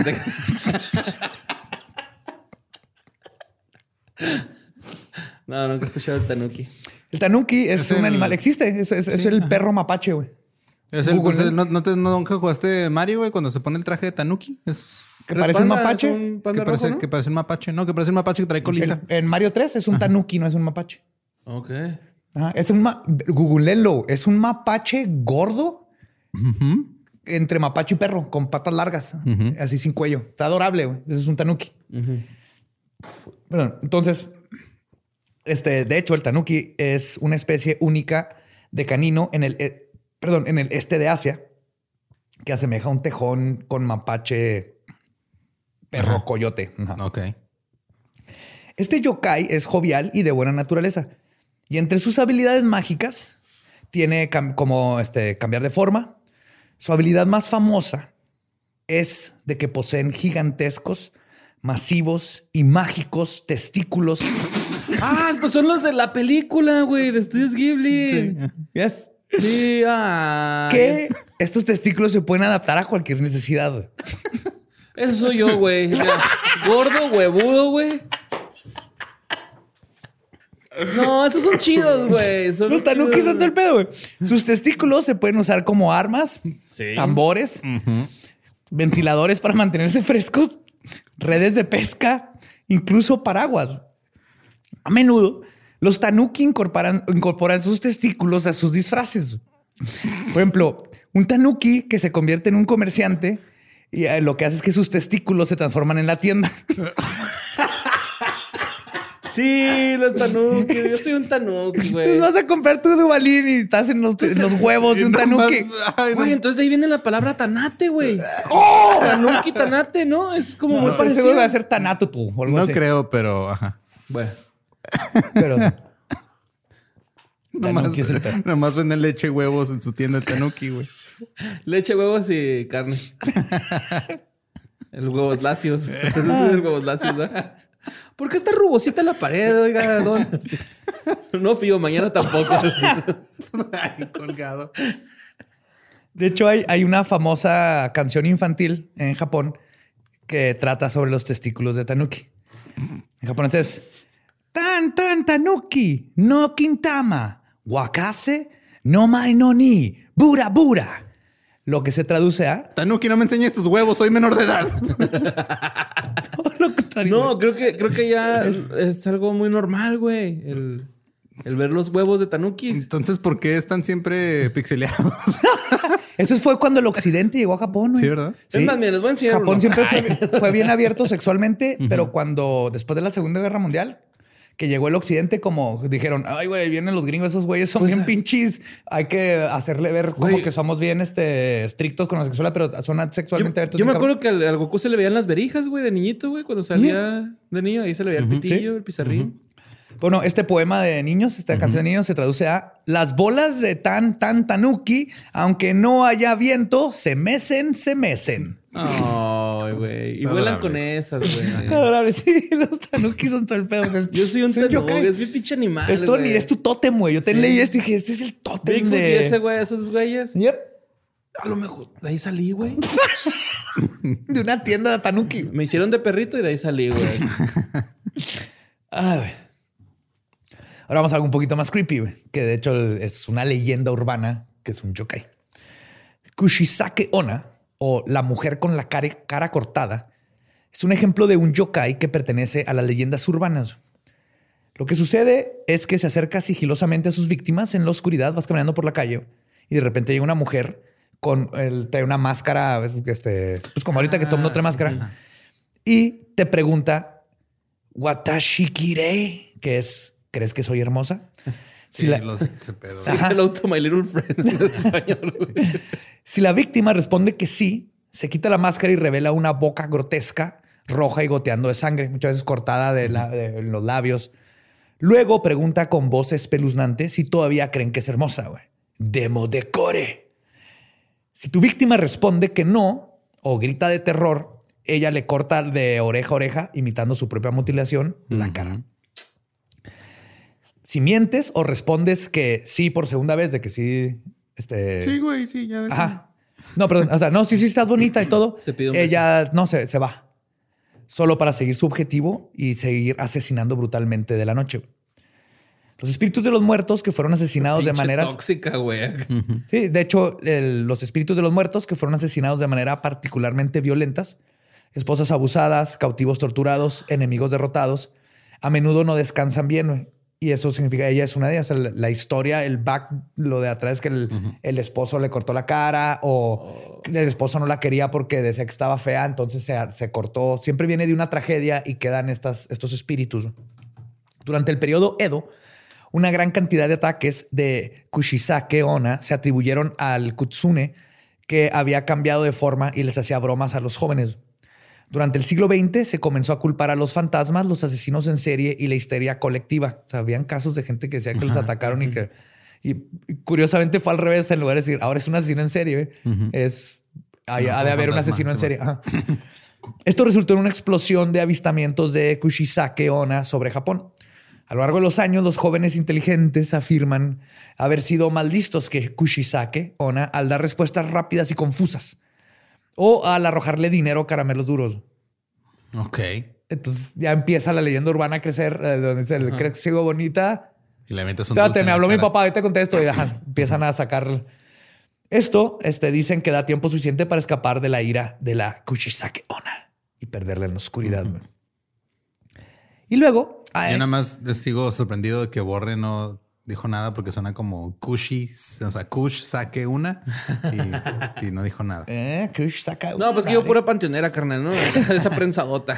No, nunca he escuchado el Tanuki. El Tanuki es un animal. Existe. Es el perro mapache, güey. Es ¿Nunca jugaste Mario, güey? Cuando se pone el traje de Tanuki. Que parece un mapache. Que parece un mapache. No, que parece un mapache que trae colita. En Mario 3 es un Tanuki, no es un mapache. Ok. Ajá, es googleenlo. Es un mapache gordo entre mapache y perro, con patas largas, así sin cuello. Está adorable, güey. Ese es un Tanuki. Bueno, entonces, de hecho, el Tanuki es una especie única de canino en el este de Asia, que asemeja a un tejón con mapache perro coyote. Ajá. Ok. Este yokai es jovial y de buena naturaleza. Y entre sus habilidades mágicas tiene como cambiar de forma. Su habilidad más famosa es de que poseen gigantescos, masivos y mágicos testículos Ah, pues son los de la película, güey, de Estudios Ghibli. Sí. Yes. Sí, Que estos testículos se pueden adaptar a cualquier necesidad, güey. Eso soy yo, güey. Mira, gordo, huevudo, güey. No, esos son chidos, güey. Los tanuki son todo el pedo, güey. Sus testículos se pueden usar como armas, tambores, ventiladores para mantenerse frescos, redes de pesca, incluso paraguas. A menudo, los tanuki incorporan sus testículos a sus disfraces. Por ejemplo, un tanuki que se convierte en un comerciante y lo que hace es que sus testículos se transforman en la tienda. Sí, los tanuki. Yo soy un tanuki, güey. Entonces vas a comprar tu Duvalín y estás en los huevos de un tanuki. Güey, entonces de ahí viene la palabra tanate, güey. ¡Oh! Tanuki, tanate, ¿no? Es como muy parecido. Seguro va a ser tanato tú o algo No así. creo, pero... Ajá. Bueno. Pero... Nomás venden leche y huevos en su tienda de tanuki, güey. Leche, huevos y carne. El huevos lacios. Entonces es el huevos lacios, ¿verdad? ¿Por qué está rugosita la pared, oiga, don? No fío, mañana tampoco. Ay, colgado. De hecho, hay una famosa canción infantil en Japón que trata sobre los testículos de tanuki. En japonés es Tan tanuki no kintama wakase no mai no ni bura bura. Lo que se traduce a Tanuki, no me enseñes tus huevos, soy menor de edad. todo lo contrario. No, creo que ya es algo muy normal, güey. El ver los huevos de tanukis. Entonces, ¿por qué están siempre pixeleados? Eso fue cuando el occidente llegó a Japón, güey. Sí, ¿verdad? Es más, miren, les voy a enseñar Japón uno. siempre fue bien abierto sexualmente, pero cuando después de la Segunda Guerra Mundial, que llegó el occidente, como dijeron, ay, güey, vienen los gringos, esos güeyes son Pues, bien pinches. Hay que hacerle ver como güey, que somos bien estrictos con la sexualidad, pero son sexualmente abiertos. Yo me bien acuerdo que al Goku se le veían las verijas, güey, de niñito, güey. Cuando salía de niño, ahí se le veía el pitillo, el pizarrín. Bueno, este poema de niños, esta canción de niños se traduce a las bolas de tanuki, aunque no haya viento, se mecen. Ay, güey. Y vuelan con esas, güey. Adorable, sí, los tanuki son todo el pedo. O sea, Yo soy un yokai. tanuki, es mi pinche animal, Es tu tótem, güey. Yo te leí esto y dije, este es el tótem Bigfoot y de... ese güey, esos güeyes. Yep. A lo mejor de ahí salí, güey. De una tienda de tanuki. Me hicieron de perrito y de ahí salí, güey. A ver. Ahora vamos a algo un poquito más creepy, güey, que de hecho es una leyenda urbana que es un yokai. Kushisake Onna, o la mujer con la cara cortada, es un ejemplo de un yokai que pertenece a las leyendas urbanas. Lo que sucede es que se acerca sigilosamente a sus víctimas en la oscuridad, vas caminando por la calle y de repente llega una mujer trae una máscara, pues como ahorita que todo el mundo trae máscara, y te pregunta, Watashi kirei, que es, ¿crees que soy hermosa? Sí, ese pedo. Sí, hello to my little friend en español. Si la víctima responde que sí, se quita la máscara y revela una boca grotesca, roja y goteando de sangre, muchas veces cortada de los labios. Luego pregunta con voz espeluznante si todavía creen que es hermosa, güey. Demo decore. Si tu víctima responde que no o grita de terror, ella le corta de oreja a oreja, imitando su propia mutilación, la cara. Si mientes o respondes que sí por segunda vez, de que sí... Sí, güey, sí, ya ves. Ajá. No, perdón. O sea, no, sí, estás bonita y todo. Te pido un ella no se va. Solo para seguir su objetivo y seguir asesinando brutalmente de la noche. Los espíritus de los muertos que fueron asesinados de Pinche maneras... tóxica, güey. Sí, de hecho, los espíritus de los muertos que fueron asesinados de manera particularmente violentas, esposas abusadas, cautivos torturados, enemigos derrotados, a menudo no descansan bien, güey. Y eso significa ella es una de ellas. La historia, el back, lo de atrás es que el esposo le cortó la cara o el esposo no la quería porque decía que estaba fea, entonces se cortó. Siempre viene de una tragedia y quedan estos espíritus. Durante el periodo Edo, una gran cantidad de ataques de Kushisake Onna se atribuyeron al Kutsune, que había cambiado de forma y les hacía bromas a los jóvenes. Durante el siglo XX se comenzó a culpar a los fantasmas, los asesinos en serie y la histeria colectiva. O sea, habían casos de gente que decía que los atacaron y curiosamente fue al revés. En lugar de decir, ahora es un asesino en serie, ha de haber un asesino en serie. Ajá. Esto resultó en una explosión de avistamientos de Kushisake Onna sobre Japón. A lo largo de los años, los jóvenes inteligentes afirman haber sido más listos que Kushisake Onna al dar respuestas rápidas y confusas o al arrojarle dinero o caramelos duros. Ok. Entonces ya empieza la leyenda urbana a crecer, donde dice, ¿crees que sigo bonita? Y le metes un Espérate, dulce me en habló la mi cara. papá, ahorita contesto. Y empiezan a sacar esto. Dicen que da tiempo suficiente para escapar de la ira de la Kushisake Onna y perderla en la oscuridad. Güey. Y luego... Yo nada más sigo sorprendido de que Borre no dijo nada porque suena como Kushi, o sea, Kush saque una y no dijo nada. Kushisake No, pues que yo pura panteonera, carnal, ¿no? Esa prensadota.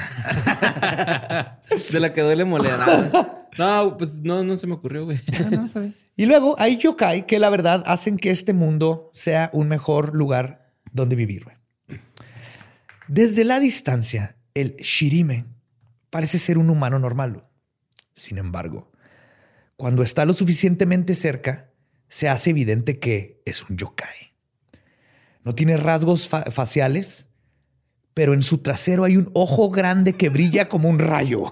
De la que duele moler. No, pues no se me ocurrió, güey. Y luego hay yokai que la verdad hacen que este mundo sea un mejor lugar donde vivir. Güey. Desde la distancia, el Shirime parece ser un humano normal. Güey. Sin embargo, cuando está lo suficientemente cerca, se hace evidente que es un yokai. No tiene rasgos faciales, pero en su trasero hay un ojo grande que brilla como un rayo.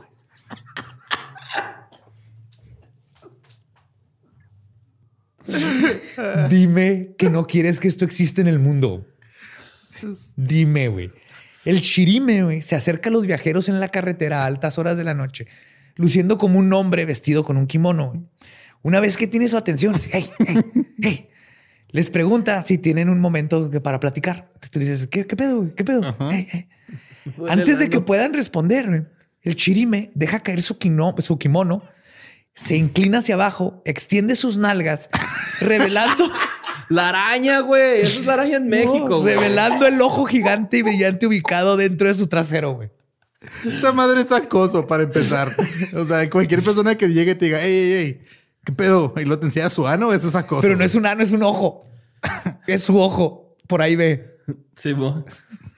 Dime que no quieres que esto exista en el mundo. Dime, güey. El Shirime, güey, se acerca a los viajeros en la carretera a altas horas de la noche, luciendo como un hombre vestido con un kimono. Güey. Una vez que tiene su atención, dice, hey, les pregunta si tienen un momento para platicar. Entonces tú dices, ¿qué pedo, güey? ¿Qué pedo? Hey. Antes de que puedan responder, güey, el Shirime deja caer su kimono, se inclina hacia abajo, extiende sus nalgas, revelando... La araña, güey. Esa es la araña en México, güey. Revelando el ojo gigante y brillante ubicado dentro de su trasero, güey. Esa madre es acoso para empezar. O sea, cualquier persona que llegue y te diga, ey, ¿qué pedo? Y lo te enseña su ano, eso es acoso. Pero no es un ano, es un ojo. Es su ojo. Por ahí ve. Sí, bo.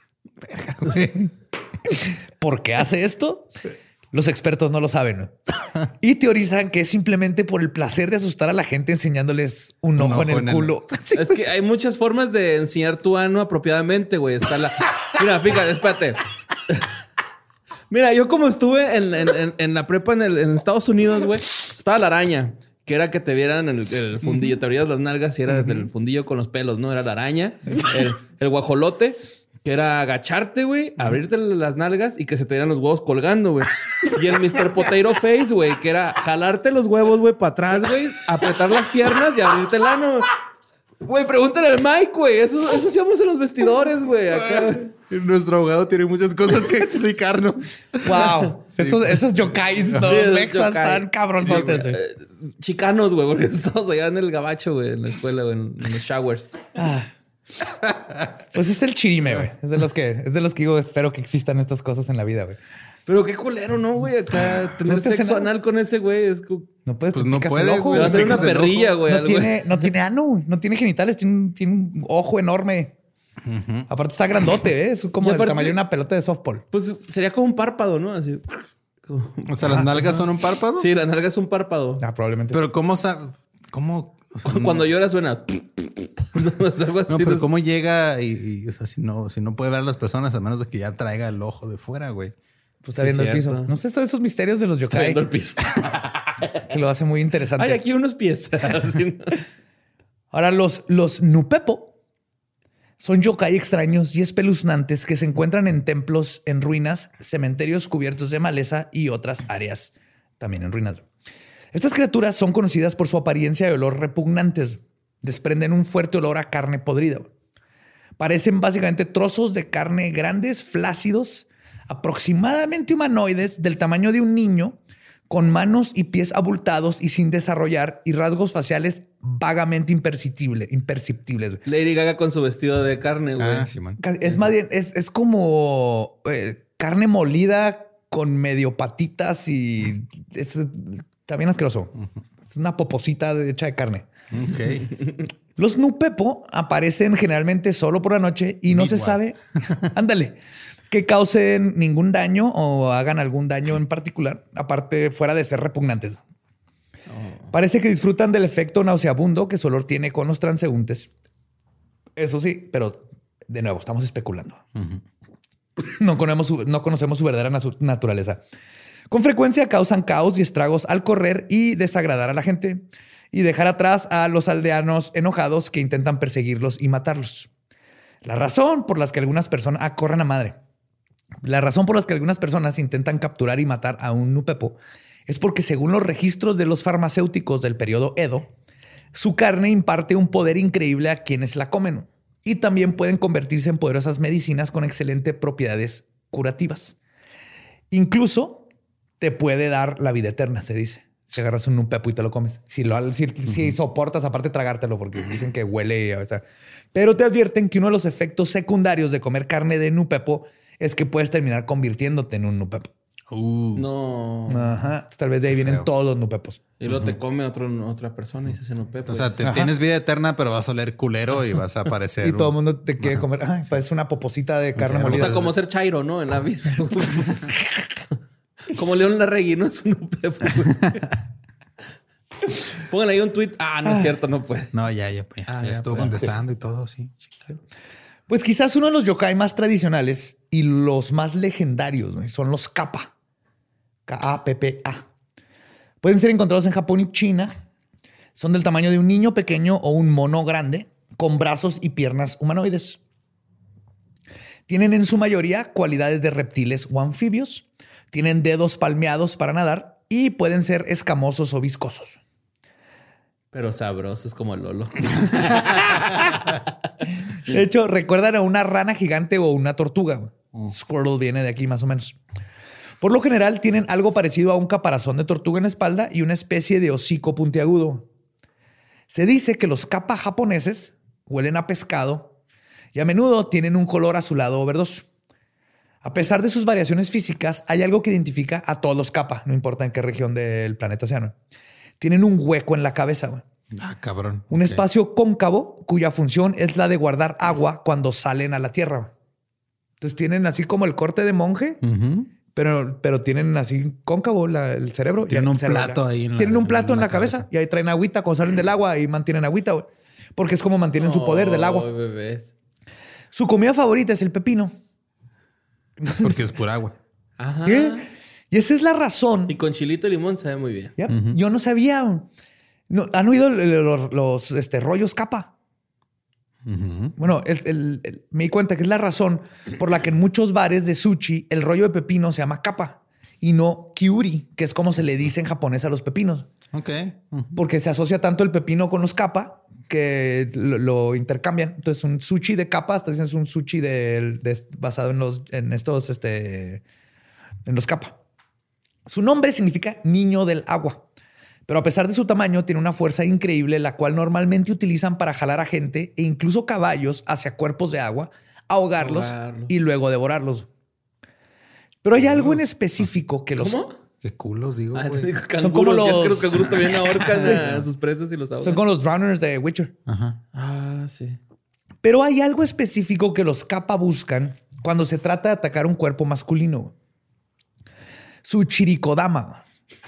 ¿Por qué hace esto? Los expertos no lo saben. Y teorizan que es simplemente por el placer de asustar a la gente enseñándoles un ojo en el culo. Sí. Es que hay muchas formas de enseñar tu ano apropiadamente, güey. Está la... Mira, fíjate, espérate. Mira, yo como estuve en la prepa en Estados Unidos, güey, estaba la araña, que era que te vieran el fundillo. Te abrías las nalgas y era desde el fundillo con los pelos, ¿no? Era la araña. El guajolote, que era agacharte, güey, abrirte las nalgas y que se te vieran los huevos colgando, güey. Y el Mr. Potato Face, güey, que era jalarte los huevos, güey, para atrás, güey, apretar las piernas y abrirte el ano. Güey, pregúntale al Mike, güey. Eso hacíamos en los vestidores, güey. Acá. Nuestro abogado tiene muchas cosas que explicarnos. Wow. Sí. Esos yokais, ¿no? Sí, Mexas están cabronzotes, güey. Chicanos, güey, porque estamos allá en el gabacho, güey, en la escuela, güey, en los showers. Pues es el Shirime, güey. Es de los que digo, espero que existan estas cosas en la vida, güey. Pero qué culero, ¿no, güey? Acá tener sexo anal con ese güey es... No puedes, pues no puede, el ojo, güey. Va a ser una perrilla, güey. No tiene ano, güey. No tiene genitales. Tiene un ojo enorme. Aparte está grandote, ¿eh? Es como el tamaño de una pelota de softball. Pues sería como un párpado, ¿no? Así. O sea, ¿las nalgas son un párpado? Sí, la nalga es un párpado. Probablemente. Pero ¿cómo sabe? ¿Cómo? O sea, Cuando llora suena... Algo así. No, pero ¿cómo llega o sea, si no puede ver a las personas a menos de que ya traiga el ojo de fuera, güey? Pues está viendo el piso. No sé, son esos misterios de los yokai. Está viendo el piso. Que lo hace muy interesante. Hay aquí unos pies. Así, ¿no? Ahora, los Nupepo son yokai extraños y espeluznantes que se encuentran en templos en ruinas, cementerios cubiertos de maleza y otras áreas también en ruinas. Estas criaturas son conocidas por su apariencia y olor repugnantes. Desprenden un fuerte olor a carne podrida. Parecen básicamente trozos de carne grandes, flácidos, aproximadamente humanoides, del tamaño de un niño, con manos y pies abultados y sin desarrollar, y rasgos faciales vagamente imperceptibles. Lady Gaga con su vestido de carne, güey. Ah, sí, man. Es más bien, es como carne molida con medio patitas y está bien asqueroso. Es una poposita hecha de carne. Ok. Los Nupepo aparecen generalmente solo por la noche y no se sabe, ándale, que causen ningún daño o hagan algún daño en particular, aparte fuera de ser repugnantes. Parece que disfrutan del efecto nauseabundo que su olor tiene con los transeúntes. Eso sí, pero de nuevo, estamos especulando. No conocemos su verdadera naturaleza. Con frecuencia causan caos y estragos al correr y desagradar a la gente y dejar atrás a los aldeanos enojados que intentan perseguirlos y matarlos. La razón por las que algunas personas... corran a madre. La razón por las que algunas personas intentan capturar y matar a un nupepo es porque, según los registros de los farmacéuticos del periodo Edo, su carne imparte un poder increíble a quienes la comen y también pueden convertirse en poderosas medicinas con excelentes propiedades curativas. Incluso te puede dar la vida eterna, se dice. Si agarras un nupepo y te lo comes. Si soportas, aparte tragártelo, porque dicen que huele. Pero te advierten que uno de los efectos secundarios de comer carne de nupepo es que puedes terminar convirtiéndote en un nupepo. No. Ajá. Tal vez de ahí vienen todos los nupepos. Y luego te come otra persona y se hace nupepo. O sea, tienes vida eterna, pero vas a oler culero y vas a aparecer. Y todo el mundo te quiere comer. Ay, parece una poposita de carne molida. O sea, como ser Chairo, ¿no? En la vida. Como León Larregui, ¿no? Es un nupepo. Pongan ahí un tweet. No es cierto, no puede. No, ya estuvo contestando y todo, sí. Pues quizás uno de los yokai más tradicionales y los más legendarios, ¿no? Son los kappa. K-A-P-P-A. Pueden ser encontrados en Japón y China. Son del tamaño de un niño pequeño o un mono grande con brazos y piernas humanoides. Tienen en su mayoría cualidades de reptiles o anfibios. Tienen dedos palmeados para nadar y pueden ser escamosos o viscosos. Pero sabrosos como el Lolo. De hecho, recuerdan a una rana gigante o una tortuga. Squirtle viene de aquí más o menos. Por lo general tienen algo parecido a un caparazón de tortuga en la espalda y una especie de hocico puntiagudo. Se dice que los kappa japoneses huelen a pescado y a menudo tienen un color azulado o verdoso. A pesar de sus variaciones físicas, hay algo que identifica a todos los kappa, no importa en qué región del planeta sean. Tienen un hueco en la cabeza, güey. Cabrón. Un espacio cóncavo cuya función es la de guardar agua cuando salen a la tierra. Entonces tienen así como el corte de monje, pero tienen así cóncavo el cerebro. Tienen un plato ahí. Tienen un plato en la cabeza y ahí traen agüita cuando salen del agua y mantienen agüita, güey. Porque es como mantienen su poder del agua. Bebés. Su comida favorita es el pepino. Porque es pura agua. Ajá. ¿Sí? Y esa es la razón. Y con chilito y limón sabe muy bien. ¿Yeah? Yo no sabía. No, ¿han oído los rollos kappa? Bueno, me di cuenta que es la razón por la que en muchos bares de sushi el rollo de pepino se llama kappa y no kyuri, que es como se le dice en japonés a los pepinos. Ok. Porque se asocia tanto el pepino con los kappa que lo intercambian. Entonces, un sushi de kappa, hasta dicen es un sushi basado en los kappa. Su nombre significa niño del agua. Pero a pesar de su tamaño, tiene una fuerza increíble, la cual normalmente utilizan para jalar a gente e incluso caballos hacia cuerpos de agua, ahogarlos y luego devorarlos. Pero hay algo en específico que los... ¿Cómo? Qué culos, digo, güey. Son como los... Es que los canguros también ahorcan a sus presas y los ahogan. Son como los drowners de Witcher. Ajá. Sí. Pero hay algo específico que los kappa buscan cuando se trata de atacar un cuerpo masculino. Su chirikodama.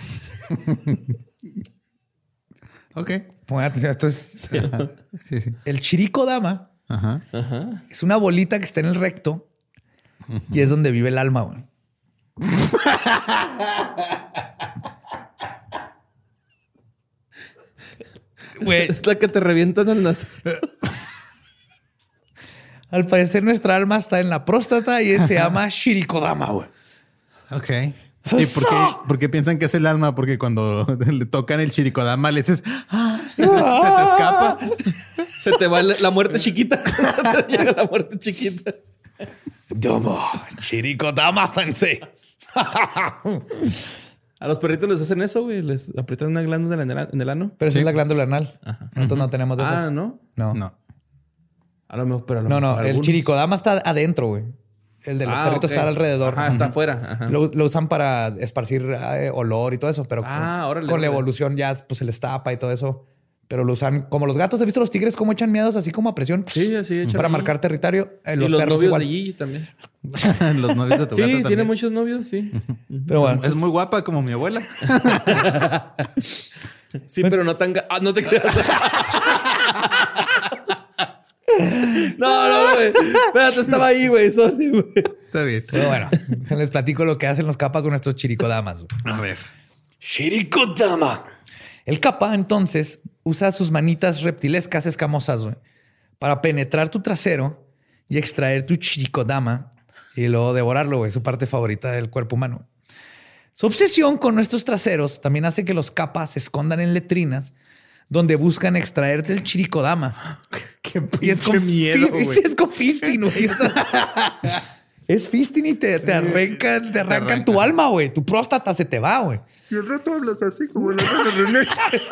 Ok. Pongan atención, esto es... Sí. El chirikodama es una bolita que está en el recto y es donde vive el alma, güey. Güey, es la que te revientan en las... Al parecer nuestra alma está en la próstata y se llama chirikodama, güey. Ok. ¿Y por qué piensan que es el alma? Porque cuando le tocan el chirikodama le dices, se te escapa. Se te va la muerte chiquita. Llega la muerte chiquita. Domo, chirikodama sensei. A los perritos les hacen eso, güey. Les aprietan una glándula en el ano. Pero esa es la glándula anal. Nosotros no tenemos de esas. ¿No? No. A lo mejor, pero No. El chirikodama está adentro, güey. El de los perritos está alrededor. Está afuera. Ajá. Lo usan para esparcir olor y todo eso, pero con la evolución ya pues se les tapa y todo eso. Pero lo usan como los gatos. ¿Has visto los tigres cómo echan miedos así como a presión? Sí, así echan. Para marcar territorio. Los los perros novios igual. de Gigi también. Los novios de tu gato Sí, también. tiene muchos novios, sí. Pero bueno, Es muy guapa como mi abuela. Sí, pero no tan... no te creas. No, güey. Espérate, estaba ahí, güey. Sorry, güey. Está bien. Pero bueno, les platico lo que hacen los kappa con nuestros chiricodamas. A ver. Chirikodama. El kappa, entonces, usa sus manitas reptilescas escamosas, güey, para penetrar tu trasero y extraer tu chirikodama y luego devorarlo, güey, su parte favorita del cuerpo humano. Su obsesión con nuestros traseros también hace que los kappas se escondan en letrinas donde buscan extraerte el chirikodama. Qué Y es con miedo, güey. es con fisting, güey. O sea, es fisting y te arrancan tu alma, güey. Tu próstata se te va, güey. Y el rato hablas así como la de René.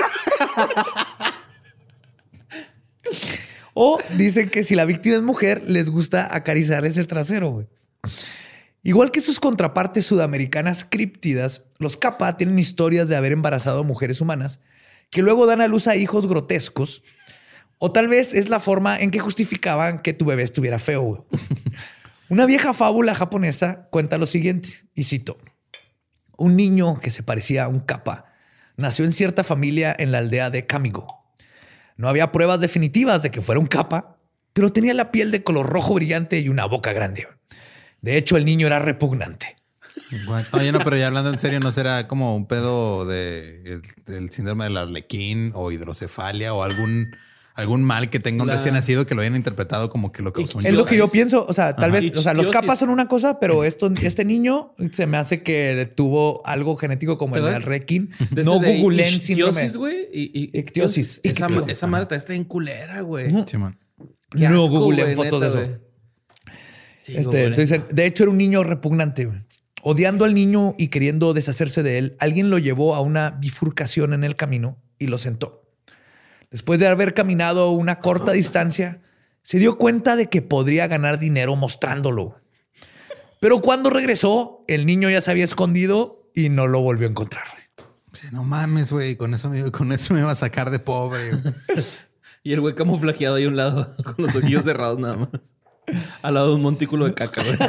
O dicen que si la víctima es mujer, les gusta acariciarles el trasero, güey. Igual que sus contrapartes sudamericanas críptidas, los kappa tienen historias de haber embarazado a mujeres humanas que luego dan a luz a hijos grotescos. O tal vez es la forma en que justificaban que tu bebé estuviera feo, güey. Una vieja fábula japonesa cuenta lo siguiente, y cito: un niño que se parecía a un kappa nació en cierta familia en la aldea de Kamigo. No había pruebas definitivas de que fuera un kappa, pero tenía la piel de color rojo brillante y una boca grande. De hecho, el niño era repugnante. Oye, no, pero ya hablando en serio, ¿no será como un pedo del síndrome del arlequín o hidrocefalia o algún mal que tenga un recién nacido que lo hayan interpretado como que lo causó un Es lo que yo pienso. O sea, tal vez, o sea, los Ichthyosis. kappas son una cosa, pero este niño se me hace que tuvo algo genético como el ¿Sabes? arlequín. De No ese de googleen síndrome. Ichthyosis, güey. Ictiosis. Esa madre está bien culera, güey. Simón. Qué No asco, googleen güey, fotos de neta, eso. güey. Sí, Entonces, de hecho, era un niño repugnante, güey. Odiando al niño y queriendo deshacerse de él, alguien lo llevó a una bifurcación en el camino y lo sentó. Después de haber caminado una corta distancia, se dio cuenta de que podría ganar dinero mostrándolo. Pero cuando regresó, el niño ya se había escondido y no lo volvió a encontrar. Sí, no mames, güey. Con eso me iba a sacar de pobre. Y el güey camuflajeado ahí a un lado con los ojillos cerrados nada más. Al lado de un montículo de caca, güey.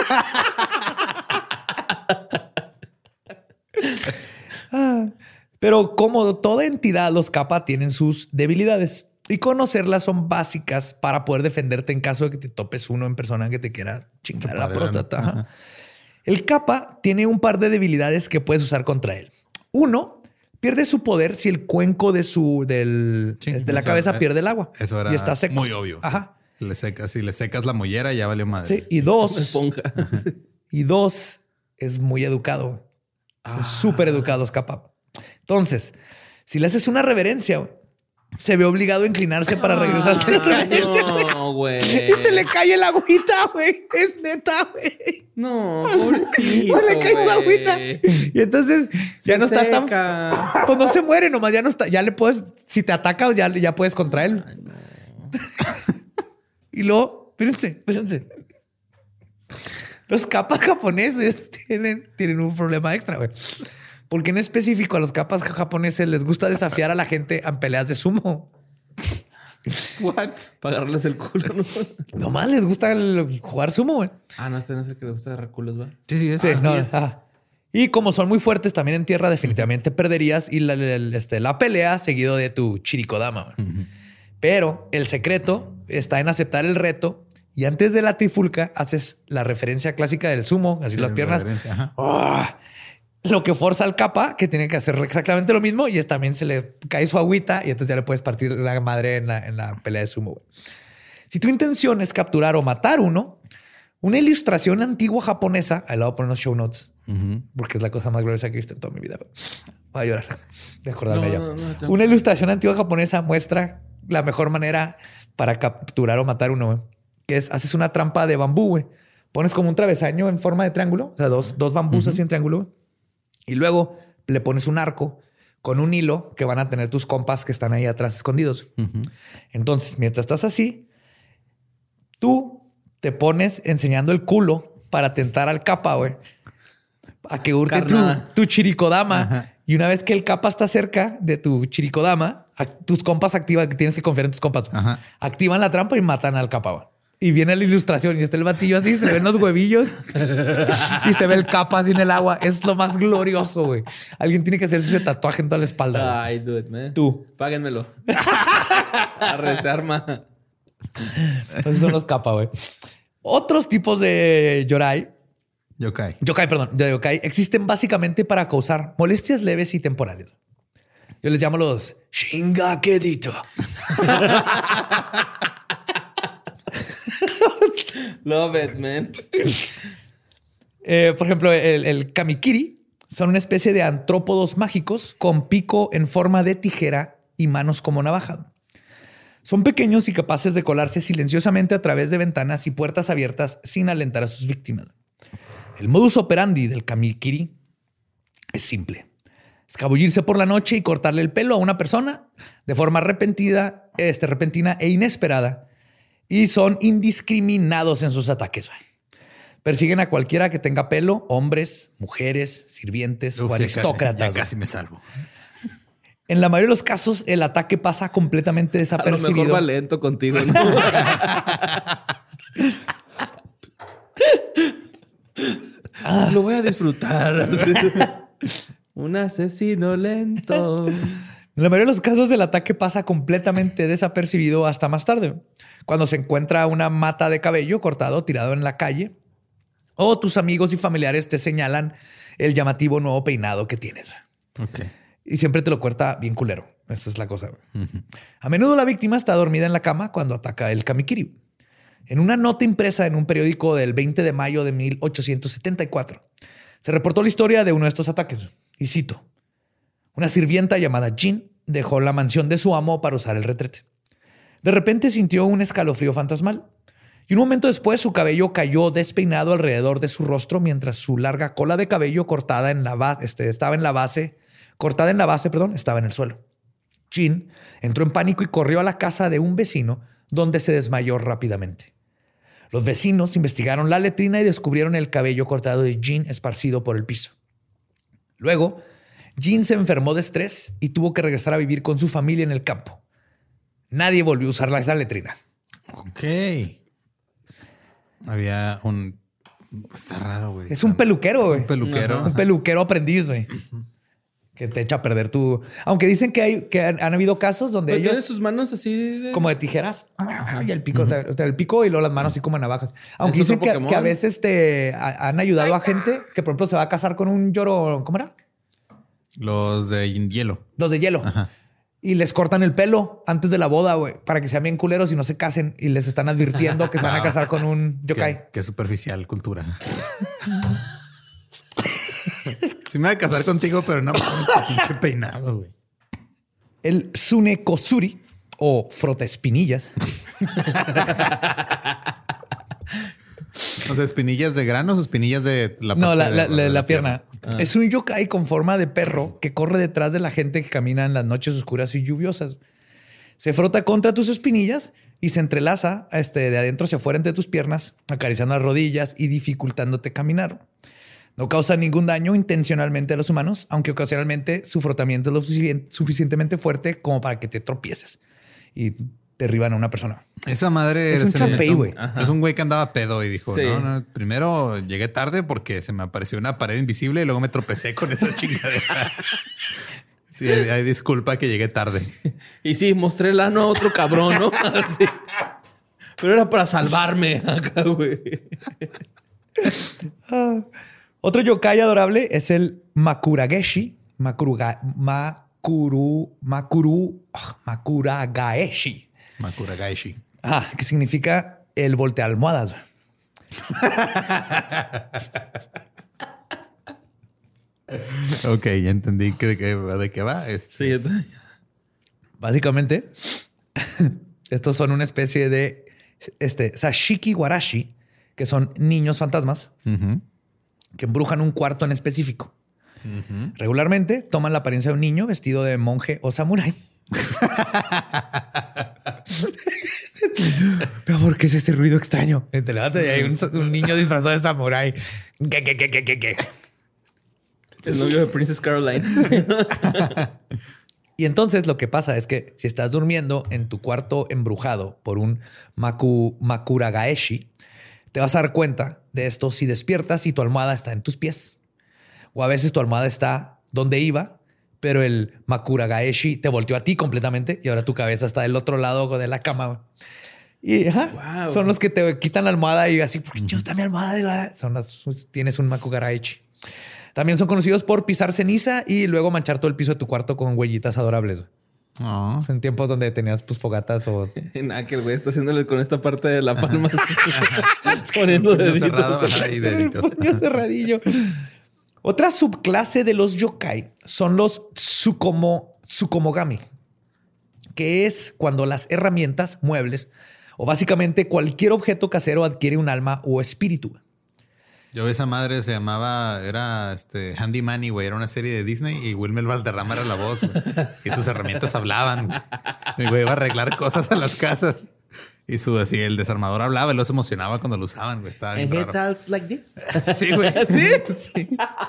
Pero como toda entidad, los kappa tienen sus debilidades y conocerlas son básicas para poder defenderte en caso de que te topes uno en persona que te quiera chingar la próstata. Ajá. El kappa tiene un par de debilidades que puedes usar contra él. Uno, pierde su poder si el cuenco de la cabeza pierde el agua. Eso era y está seco. muy obvio. Ajá. Si le secas la mollera, ya valió madre. Sí. Y dos, Esponja. es muy educado. Es súper educado los kappa. Entonces, si le haces una reverencia, güey, se ve obligado a inclinarse para regresarse. No, güey. Y se le cae el agüita, güey. Es neta, güey. No, pobrecito, Se le cae su güey. agüita. Y entonces ya no está tan... seca. Pues no se muere, nomás ya no está. Ya le puedes... Si te ataca, ya puedes contra él. Ay, no. Y luego... Espérense. Los kappas japoneses tienen un problema extra, güey. Porque en específico a los kappas japoneses les gusta desafiar a la gente en peleas de sumo. What? Para agarrarles el culo, ¿no? Nomás les gusta jugar sumo, güey. No es el que le gusta agarrar culos, ¿va? Sí, es. Sí, Así no, es. ajá. Y como son muy fuertes también en tierra, definitivamente perderías y la pelea seguido de tu chirikodama. Pero el secreto está en aceptar el reto y antes de la trifulca haces la referencia clásica del sumo, así las piernas. Ajá. Lo que forza al kappa, que tiene que hacer exactamente lo mismo y también se le cae su agüita y entonces ya le puedes partir la madre en la pelea de sumo. Güey. Si tu intención es capturar o matar uno, una ilustración antigua japonesa, ahí le voy a poner en los show notes, porque es la cosa más gloriosa que he visto en toda mi vida. Voy a llorar de acordarme de ello. Una ilustración antigua japonesa muestra la mejor manera para capturar o matar uno, güey, que es haces una trampa de bambú, güey. Pones como un travesaño en forma de triángulo, o sea, dos bambús así en triángulo, güey. Y luego le pones un arco con un hilo que van a tener tus compas que están ahí atrás escondidos. Entonces, mientras estás así, tú te pones enseñando el culo para tentar al kappa, güey, a que hurte tu chirikodama. Ajá. Y una vez que el kappa está cerca de tu chirikodama, tus compas activan, que tienes que confiar en tus compas. Ajá. Activan la trampa y matan al kappa, güey. Y viene la ilustración y está el batillo así, se le ven los huevillos y se ve el kappa así en el agua. Es lo más glorioso, güey. Alguien tiene que hacerse ese tatuaje en toda la espalda. Ay, do it, man. Tú. Páguenmelo. Arre, se arma. Esos son los kappa, güey. Otros tipos de yokai existen básicamente para causar molestias leves y temporales. Yo les llamo los Shingakedito. Love it, man. Por ejemplo, el Kamikiri son una especie de antrópodos mágicos con pico en forma de tijera y manos como navaja. Son pequeños y capaces de colarse silenciosamente a través de ventanas y puertas abiertas sin alentar a sus víctimas. El modus operandi del Kamikiri es simple. Escabullirse por la noche y cortarle el pelo a una persona de forma repentina e inesperada. Y son indiscriminados en sus ataques. Persiguen a cualquiera que tenga pelo, hombres, mujeres, sirvientes o aristócratas. Ya casi me salvo. En la mayoría de los casos, el ataque pasa completamente desapercibido. A lo mejor va lento contigo, ¿no? Lo voy a disfrutar. Un asesino lento. En la mayoría de los casos, el ataque pasa completamente desapercibido hasta más tarde, cuando se encuentra una mata de cabello cortado tirado en la calle o tus amigos y familiares te señalan el llamativo nuevo peinado que tienes. Ok. Y siempre te lo corta bien culero. Esa es la cosa. A menudo la víctima está dormida en la cama cuando ataca el Kamikiri. En una nota impresa en un periódico del 20 de mayo de 1874, se reportó la historia de uno de estos ataques. Y cito: una sirvienta llamada Jean dejó la mansión de su amo para usar el retrete. De repente sintió un escalofrío fantasmal y un momento después su cabello cayó despeinado alrededor de su rostro mientras su larga cola de cabello cortada en la base estaba en el suelo. Jean entró en pánico y corrió a la casa de un vecino donde se desmayó rápidamente. Los vecinos investigaron la letrina y descubrieron el cabello cortado de Jean esparcido por el piso. Luego, Jean se enfermó de estrés y tuvo que regresar a vivir con su familia en el campo. Nadie volvió a usar esa letrina. Ok. Había un... Está raro, güey. Es un peluquero, güey. Un peluquero. Un peluquero aprendiz, güey. Que te echa a perder tu... Aunque dicen que han habido casos donde ellos... Tiene sus manos así de... Como de tijeras. Y el pico. O sea, el pico y luego las manos así como navajas. Aunque dicen que a veces han ayudado a gente que, por ejemplo, se va a casar con un lloro... ¿Cómo era? Los de hielo. Los de hielo. Ajá. Y les cortan el pelo antes de la boda, güey, para que sean bien culeros y no se casen. Y les están advirtiendo que se van a casar con un yokai. Qué superficial cultura. Sí me voy a casar contigo, pero no mames, este pinche peinado, güey. El Tsunekosuri o frotespinillas. O sea, ¿espinillas de granos o espinillas de la No, parte la pierna. Es un yokai con forma de perro que corre detrás de la gente que camina en las noches oscuras y lluviosas. Se frota contra tus espinillas y se entrelaza de adentro hacia afuera entre tus piernas, acariciando las rodillas y dificultándote caminar. No causa ningún daño intencionalmente a los humanos, aunque ocasionalmente su frotamiento es lo suficientemente fuerte como para que te tropieces y derriban a una persona. Esa madre es un champey, güey. Es un güey que andaba pedo y dijo, Sí. no, primero llegué tarde porque se me apareció una pared invisible y luego me tropecé con esa chingadera. Sí, hay disculpa que llegué tarde. Y sí, mostré el ano a otro cabrón, ¿no? Así. Pero era para salvarme acá, güey. Otro yokai adorable es el Makuragaeshi. Makuragaeshi. Makuragaeshi. Que significa el voltealmohadas. Ok, ya entendí de qué va. Sí, Básicamente, estos son una especie de Sashiki Warashi, que son niños fantasmas que embrujan un cuarto en específico. Regularmente toman la apariencia de un niño vestido de monje o samurái. Pero ¿por qué es ese ruido extraño? Te levantas y hay un niño disfrazado de samurái. ¿Qué? el novio de Princess Caroline. Y entonces lo que pasa es que si estás durmiendo en tu cuarto embrujado por un Makuragaeshi, te vas a dar cuenta de esto si despiertas y tu almohada está en tus pies. O a veces tu almohada está donde iba, pero el Makuragaeshi te volteó a ti completamente y ahora tu cabeza está del otro lado de la cama. Y Wow. son los que te quitan la almohada y así, ¿por qué no está mi almohada? Tienes un Makugaraechi. También son conocidos por pisar ceniza y luego manchar todo el piso de tu cuarto con huellitas adorables. Oh. En tiempos donde tenías pues fogatas o... Nada, que el güey está haciéndole con esta parte de la palma. Poniendo deditos. Cerrado, y deditos. El puño cerradillo. Otra subclase de los yokai son los tsukomogami, que es cuando las herramientas, muebles o básicamente cualquier objeto casero adquiere un alma o espíritu. Yo esa madre se llamaba, era Handy Manny, güey. Era una serie de Disney y Wilmer Valderrama era la voz, güey. Y sus herramientas hablaban. Mi güey iba a arreglar cosas a las casas. Y así el desarmador hablaba y los emocionaba cuando lo usaban, güey. Estaba bien raro. Talks like this. Sí, güey. Sí.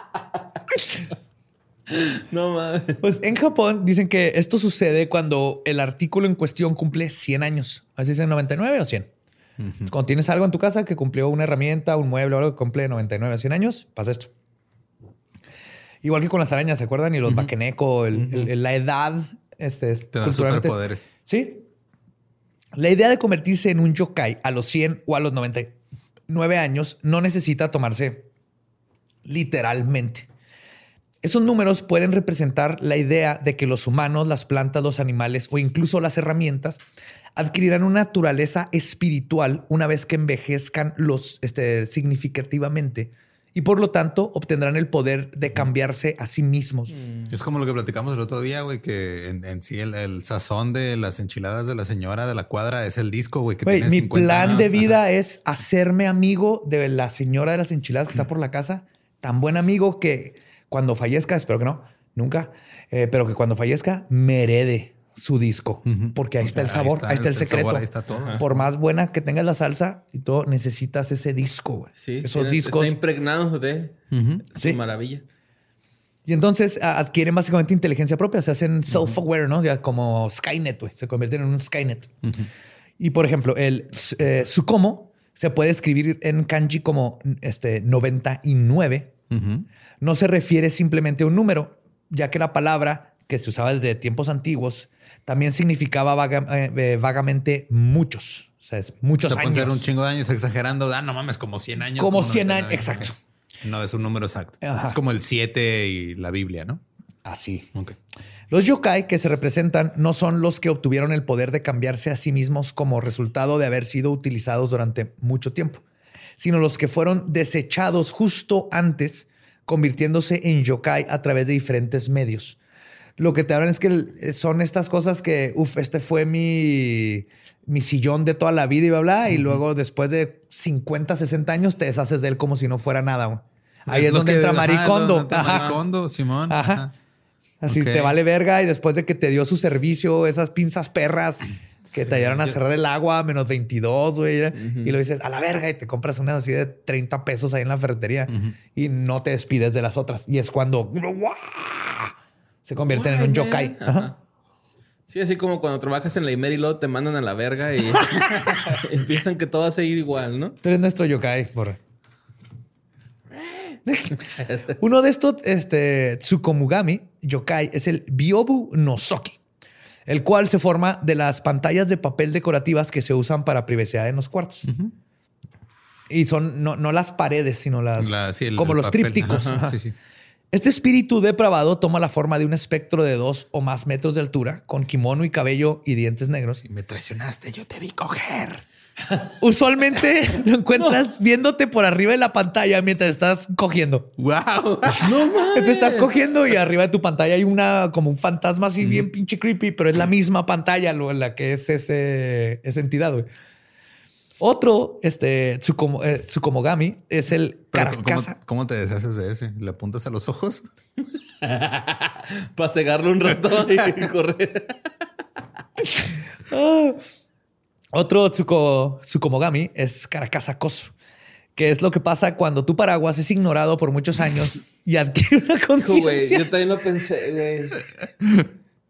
No mames. Pues en Japón dicen que esto sucede cuando el artículo en cuestión cumple 100 años. Así es, 99 o 100. Cuando tienes algo en tu casa que cumplió una herramienta, un mueble o algo que cumple 99 a 100 años, pasa esto. Igual que con las arañas, ¿se acuerdan? Y los bakeneko, la edad. Te dan superpoderes. Sí. La idea de convertirse en un yokai a los 100 o a los 99 años no necesita tomarse literalmente. Esos números pueden representar la idea de que los humanos, las plantas, los animales o incluso las herramientas adquirirán una naturaleza espiritual una vez que envejezcan significativamente y por lo tanto obtendrán el poder de cambiarse a sí mismos. Es como lo que platicamos el otro día, güey, que en sí el sazón de las enchiladas de la señora de la cuadra es el disco, güey, que tiene 50 mi plan años. de vida es hacerme amigo de la señora de las enchiladas que está por la casa. Tan buen amigo que cuando fallezca, espero que no, nunca, pero que cuando fallezca me herede su disco, porque ahí está el sabor, ahí está el secreto. Sabor, ahí está todo. Por más buena que tengas la salsa y todo, necesitas ese disco, güey. Sí, esos discos. Está impregnado de Sí. maravilla. Y entonces adquieren básicamente inteligencia propia, se hacen self-aware, ¿no? Ya como Skynet, güey. Se convierten en un Skynet. Y por ejemplo, el Tsukomo se puede escribir en kanji como 99. No se refiere simplemente a un número, ya que la palabra que se usaba desde tiempos antiguos también significaba vagamente muchos. O sea, es muchos años. Pueden ser un chingo de años exagerando. No mames, como 100 años. Como 100 años, exacto. No es un número exacto. Ajá. Es como el 7 y la Biblia, ¿no? Así. Ok. Los yokai que se representan no son los que obtuvieron el poder de cambiarse a sí mismos como resultado de haber sido utilizados durante mucho tiempo, sino los que fueron desechados justo antes, convirtiéndose en yokai a través de diferentes medios. Lo que te hablan es que son estas cosas que, este fue mi sillón de toda la vida y bla, bla, y luego después de 50, 60 años te deshaces de él como si no fuera nada. Güey. Ahí es donde entra Maricondo. Maricondo, Simón. Ajá. Así Okay. te vale verga y después de que te dio su servicio, esas pinzas perras que te ayudaron a cerrar el agua a menos 22, güey. Y lo dices a la verga y te compras unas así de 30 pesos ahí en la ferretería y no te despides de las otras. Y es cuando se convierten en un yokai. Ajá. Sí, así como cuando trabajas en la Imer y luego te mandan a la verga y empiezan que todo va a seguir igual, ¿no? Tú eres nuestro yokai, porra. Uno de estos Tsukomogami yokai es el Byobu no Soki, el cual se forma de las pantallas de papel decorativas que se usan para privacidad en los cuartos. Y son no las paredes, sino como los papel. trípticos. Ajá, sí. Este espíritu depravado toma la forma de un espectro de 2 o más metros de altura, con kimono y cabello y dientes negros. Si me traicionaste, yo te vi coger. Usualmente lo encuentras viéndote por arriba de la pantalla mientras estás cogiendo. ¡Wow! No mames. Te estás cogiendo y arriba de tu pantalla hay como un fantasma así bien pinche creepy, pero es la misma pantalla la que es esa entidad, güey. Otro Tsukomogami es el Caracasa. ¿Cómo te deshaces de ese? ¿Le apuntas a los ojos? Para cegarlo un rato y correr. Otro Tsukomogami es Caracasa Kosu, que es lo que pasa cuando tu paraguas es ignorado por muchos años y adquiere una conciencia. Güey, yo también lo pensé, güey.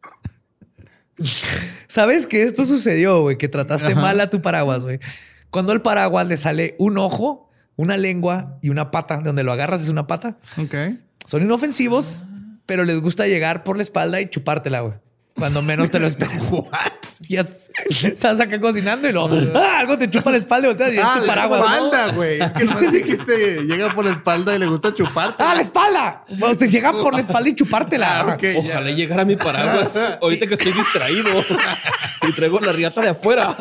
¿Sabes que esto sucedió, güey? Que trataste mal a tu paraguas, güey. Cuando al paraguas le sale un ojo, una lengua y una pata. De donde lo agarras es una pata. Ok. Son inofensivos, pero les gusta llegar por la espalda y chupártela, güey. Cuando menos te lo esperas. What? Estás acá cocinando y luego algo te chupa la espalda y volteas y es tu paraguas. La espalda, güey. Es que nomás dijiste, llega por la espalda y le gusta chuparte. ¡Ah, la espalda! Bueno, te llega por la espalda y chupártela. Okay, Ojalá llegara mi paraguas ahorita que estoy distraído y traigo la riata de afuera.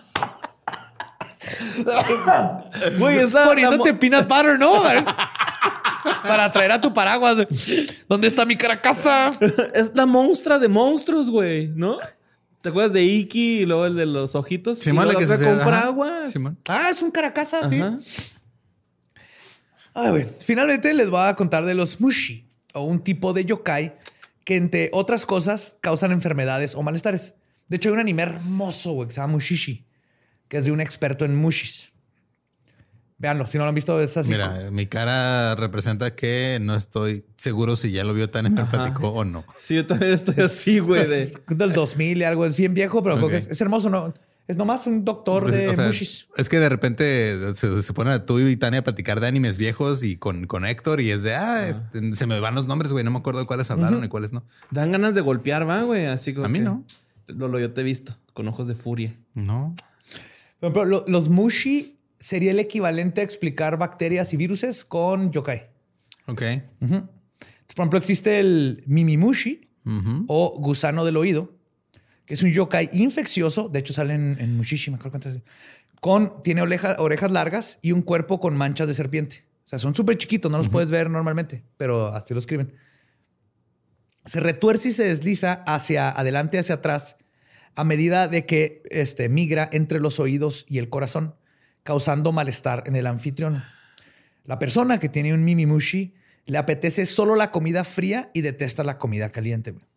Güey, es poniéndote peanut butter, ¿no? Para traer a tu paraguas. ¿Dónde está mi caracasa? Es la monstrua de monstruos, güey, ¿no? ¿Te acuerdas de Iki y luego el de los ojitos? Simón, y luego que la se compra ajá. aguas. Simón. Ah, es un caracasa, sí. Ajá. Ay, güey. Finalmente les voy a contar de los mushi, o un tipo de yokai que, entre otras cosas, causan enfermedades o malestares. De hecho, hay un anime hermoso, güey, que se llama Mushishi, que es de un experto en mushis. Véanlo, si no lo han visto, es así. Mira, mi cara representa que no estoy seguro si ya lo vio tan empático o no. Sí, yo también estoy así, güey. Del 2000 y algo. Es bien viejo, pero creo que es hermoso. ¿No? Es nomás un doctor de O sea, mushis. es que de repente se ponen tú y Tania a platicar de animes viejos y con Héctor y es de, se me van los nombres, güey. No me acuerdo de cuáles hablaron y cuáles no. Dan ganas de golpear, va, güey. Así como A mí que- no. Lolo, yo te he visto con ojos de furia. No. Por ejemplo, los mushi sería el equivalente a explicar bacterias y viruses con yokai. Ok. Entonces, por ejemplo, existe el mimimushi o gusano del oído, que es un yokai infeccioso. De hecho, sale en Mushishi, me acuerdo cuántas. Tiene orejas largas y un cuerpo con manchas de serpiente. O sea, son súper chiquitos, no los puedes ver normalmente, pero así lo escriben. Se retuerce y se desliza hacia adelante, hacia atrás, a medida de que migra entre los oídos y el corazón, causando malestar en el anfitrión. La persona que tiene un mimimushi le apetece solo la comida fría y detesta la comida caliente, güey.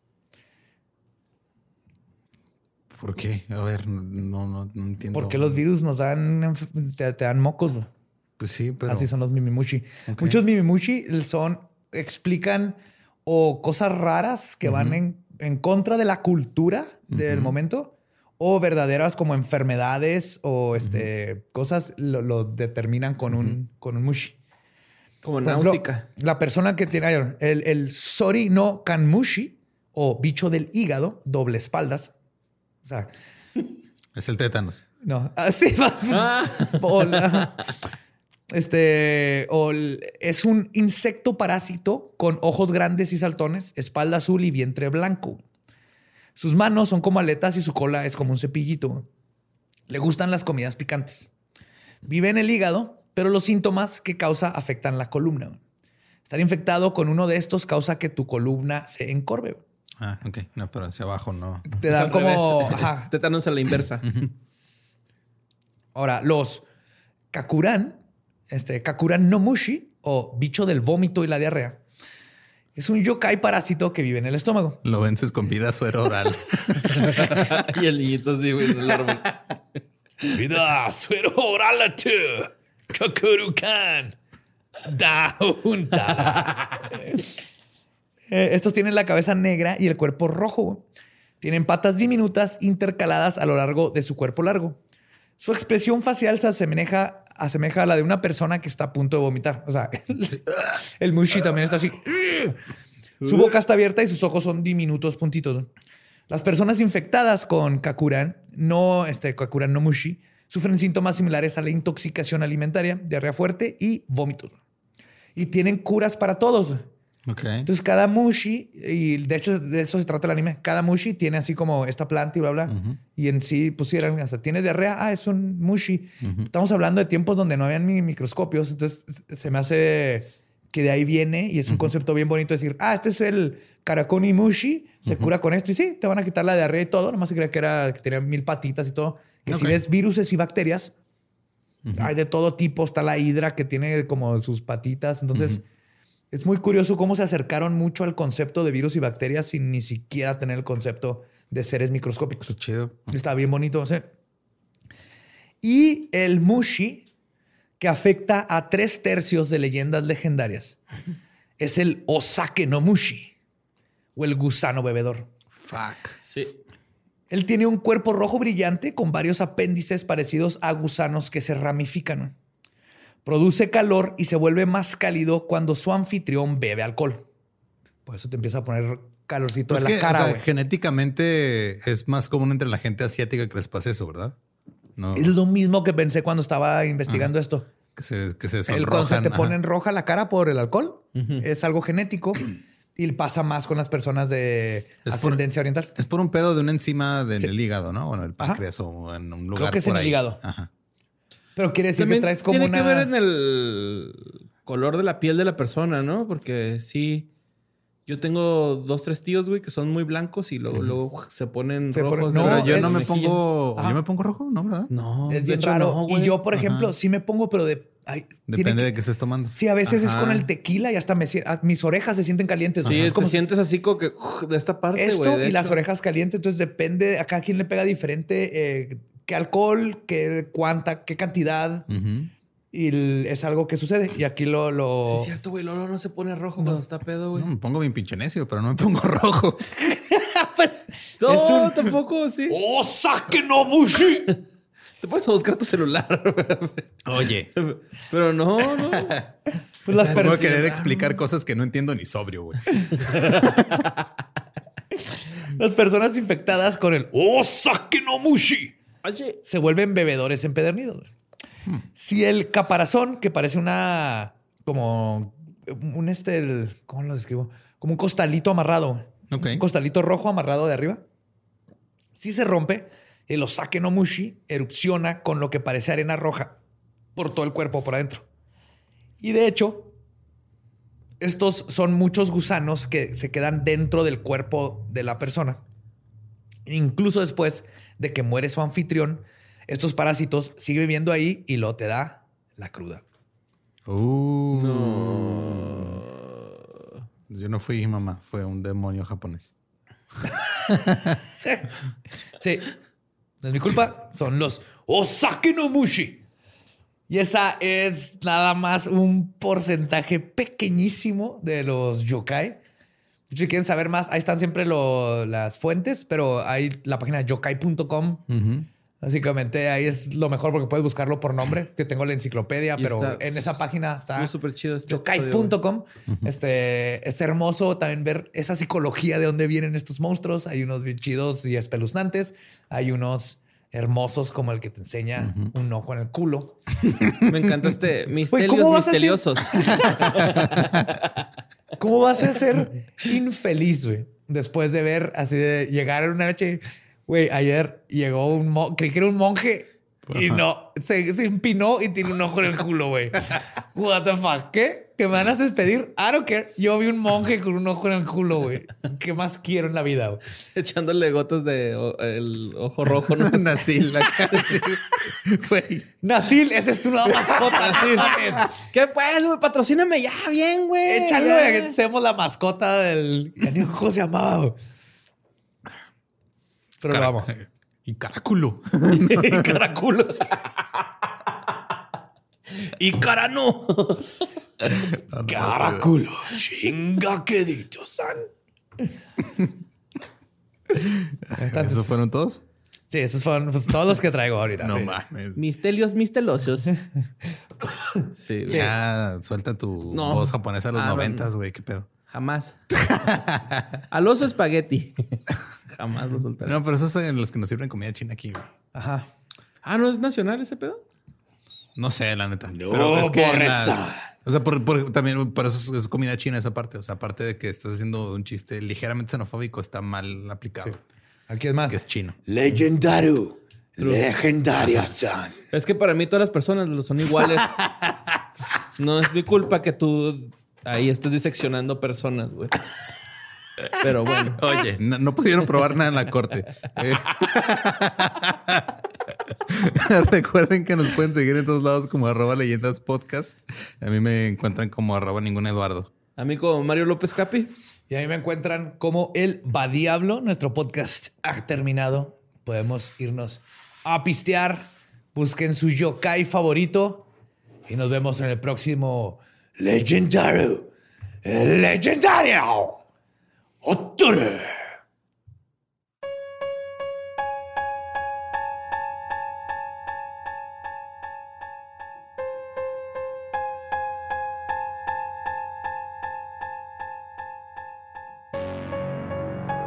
¿Por qué? A ver, no entiendo. Porque los virus nos dan, te dan mocos, güey. Pues sí, pero... Así son los mimimushi. Ok. Muchos mimimushi explican o cosas raras que van en contra de la cultura del momento, o verdaderas como enfermedades o cosas lo determinan con un mushi. Como Por ejemplo, náusica. la persona que tiene el Sori no Kanmushi o bicho del hígado, doble espaldas. O sea, Es el tétanos. no, así va. Es un insecto parásito con ojos grandes y saltones, espalda azul y vientre blanco. Sus manos son como aletas y su cola es como un cepillito. Le gustan las comidas picantes. Vive en el hígado, pero los síntomas que causa afectan la columna. Estar infectado con uno de estos causa que tu columna se encorve. Ah, ok. No, pero hacia abajo no. Te Es dan al como... revés. Ajá. Tétanos a la inversa. Ahora, los kakuran, kakuran no mushi o bicho del vómito y la diarrea, es un yokai parásito que vive en el estómago. Lo vences con vida suero oral. Y el niñito así, güey, en el árbol. Vida suero oral tú, kakurukan, daunta. Estos tienen la cabeza negra y el cuerpo rojo. Tienen patas diminutas intercaladas a lo largo de su cuerpo largo. Su expresión facial se asemeja a la de una persona que está a punto de vomitar. O sea, el mushi también está así. Su boca está abierta y sus ojos son diminutos puntitos. Las personas infectadas con kakuran no mushi sufren síntomas similares a la intoxicación alimentaria, diarrea fuerte y vómitos. Y tienen curas para todos. Ok. Entonces, cada mushi, y de hecho de eso se trata el anime, cada mushi tiene así como esta planta y bla, bla. Y en sí pusieran, hasta tienes diarrea, es un mushi. Estamos hablando de tiempos donde no habían ni microscopios, entonces se me hace que de ahí viene y es un concepto bien bonito decir, este es el karakoni mushi, se cura con esto y sí, te van a quitar la diarrea y todo, nomás se creía que tenía 1000 patitas y todo. Que si Ok. ves viruses y bacterias, hay de todo tipo, está la hidra que tiene como sus patitas, entonces... Es muy curioso cómo se acercaron mucho al concepto de virus y bacterias sin ni siquiera tener el concepto de seres microscópicos. Qué chido. Está bien bonito. ¿Sí? Y el mushi, que afecta a 3/3 de leyendas legendarias, es el osake no mushi o el gusano bebedor. Fuck. Sí. Él tiene un cuerpo rojo brillante con varios apéndices parecidos a gusanos que se ramifican. Produce calor y se vuelve más cálido cuando su anfitrión bebe alcohol. Por eso te empieza a poner calorcito Pues de la que, cara, o sea, güey. genéticamente es más común entre la gente asiática que les pase eso, ¿verdad? No, Es lo mismo que pensé cuando estaba investigando esto. que se Cuando se sonrojan. te ajá. pone en roja la cara por el alcohol, es algo genético y pasa más con las personas de Es ascendencia oriental. Es por un pedo de una enzima Sí. el hígado, ¿no? Bueno, el páncreas o en un lugar Creo que es por en el ahí. hígado. Ajá. Pero quiere decir También que traes como tiene que ver una... en el color de la piel de la persona, ¿no? Porque sí, yo tengo 2-3 tíos, güey, que son muy blancos y luego se ponen Se ponen- rojos. no, de Pero yo la no me mejilla. pongo... Ajá. ¿Yo me pongo rojo? No, ¿verdad? No, Es de bien hecho, raro. no, Y güey. yo, por ejemplo, Ajá. sí me pongo, pero Depende de qué estés tomando. Sí, a veces es Ajá. con el tequila y hasta mis orejas se sienten calientes. Sí, Ajá. es como sientes así como que de esta parte, esto güey. de y las hecho. orejas calientes. Entonces depende a cada quien le pega diferente qué alcohol, qué cantidad. Ujú. Y es algo que sucede. Y aquí Sí, lo... es cierto, güey. Lolo no se pone rojo cuando está pedo, güey. No, me pongo bien pinche necio, pero no me pongo rojo. pues, No, es un- tampoco, sí. ¡Oh, saque no mushi! Te pones a buscar tu celular. Oye. Pero no. Pues las Puedo personas... querer explicar cosas que no entiendo ni sobrio, güey. Las personas infectadas con el Osake no Mushi Oye. se vuelven bebedores empedernidos. Güey. Si el caparazón, que parece como ¿cómo lo describo? Como un costalito amarrado. Ok. Un costalito rojo amarrado de arriba. Si se rompe, el Osake no Mushi erupciona con lo que parece arena roja por todo el cuerpo por adentro. Y de hecho, estos son muchos gusanos que se quedan dentro del cuerpo de la persona. Incluso después de que muere su anfitrión, estos parásitos siguen viviendo ahí y lo te da la cruda. Yo no fui mamá, fue un demonio japonés. Sí, no es mi culpa, son los Osake no Mushi. Y esa es nada más un porcentaje pequeñísimo de los yokai. Si quieren saber más, ahí están siempre las fuentes, pero hay la página yokai.com. Básicamente ahí es lo mejor porque puedes buscarlo por nombre, que tengo la enciclopedia, Y pero está en esa página está estuvo súper chido este episodio, yokai.com. Es hermoso también ver esa psicología de dónde vienen estos monstruos. Hay unos bien chidos y espeluznantes. Hay unos hermosos como el que te enseña un ojo en el culo. Me encantó misterios ¿cómo vas a hacer? misteriosos. ¿Cómo vas a ser infeliz, güey? Después de ver así de llegar en una noche. Güey, ayer llegó creí que era un monje y no, se empinó y tiene un ojo en el culo, güey. What the fuck? ¿Qué? ¿Que me van a despedir? I don't care. Yo vi un monje con un ojo en el culo, güey. ¿Qué más quiero en la vida, güey? Echándole gotas de el ojo rojo, ¿no? Nací la casi. Güey. Nasil, esa es tu nueva mascota. Nasil. ¿Qué pues, güey? Patrocíname ya, bien, güey. Échale, Ya. güey, que seamos la mascota del... Ya ni cómo se llamaba, güey. Pero lo vamos. Y caraculo. Y caraculo. Y carano. Caraculo. Chinga que dicho, san. ¿Esos fueron todos? Sí, esos fueron pues, todos los que traigo ahorita. No sí. mames. Misterios mistelosos. Sí, güey. Ya, suelta tu No. voz japonesa de los Ah, 90s, güey. ¿Qué pedo? Jamás. Al oso espagueti. Jamás lo soltaré. No, pero esos son los que nos sirven comida china aquí, güey. Ajá. Ah, ¿no es nacional ese pedo? No sé, la neta. No, pero es que por las- eso. O sea, también por eso es comida china esa parte. O sea, aparte de que estás haciendo un chiste ligeramente xenofóbico, está mal aplicado. Aquí es más. Que es chino. Legendario. Legendaria, san. Es que para mí todas las personas lo son iguales. No es mi culpa que tú ahí estés diseccionando personas, güey. Pero bueno. Oye, no pudieron probar nada en la corte. Recuerden que nos pueden seguir en todos lados como @leyendaspodcast. A mí me encuentran como @ninguneduardo. A mí como Mario López Capi. Y a mí me encuentran como el Va Diablo. Nuestro podcast ha terminado. Podemos irnos a pistear. Busquen su yokai favorito. Y nos vemos en el próximo Legendario. Legendario. ¡Otore!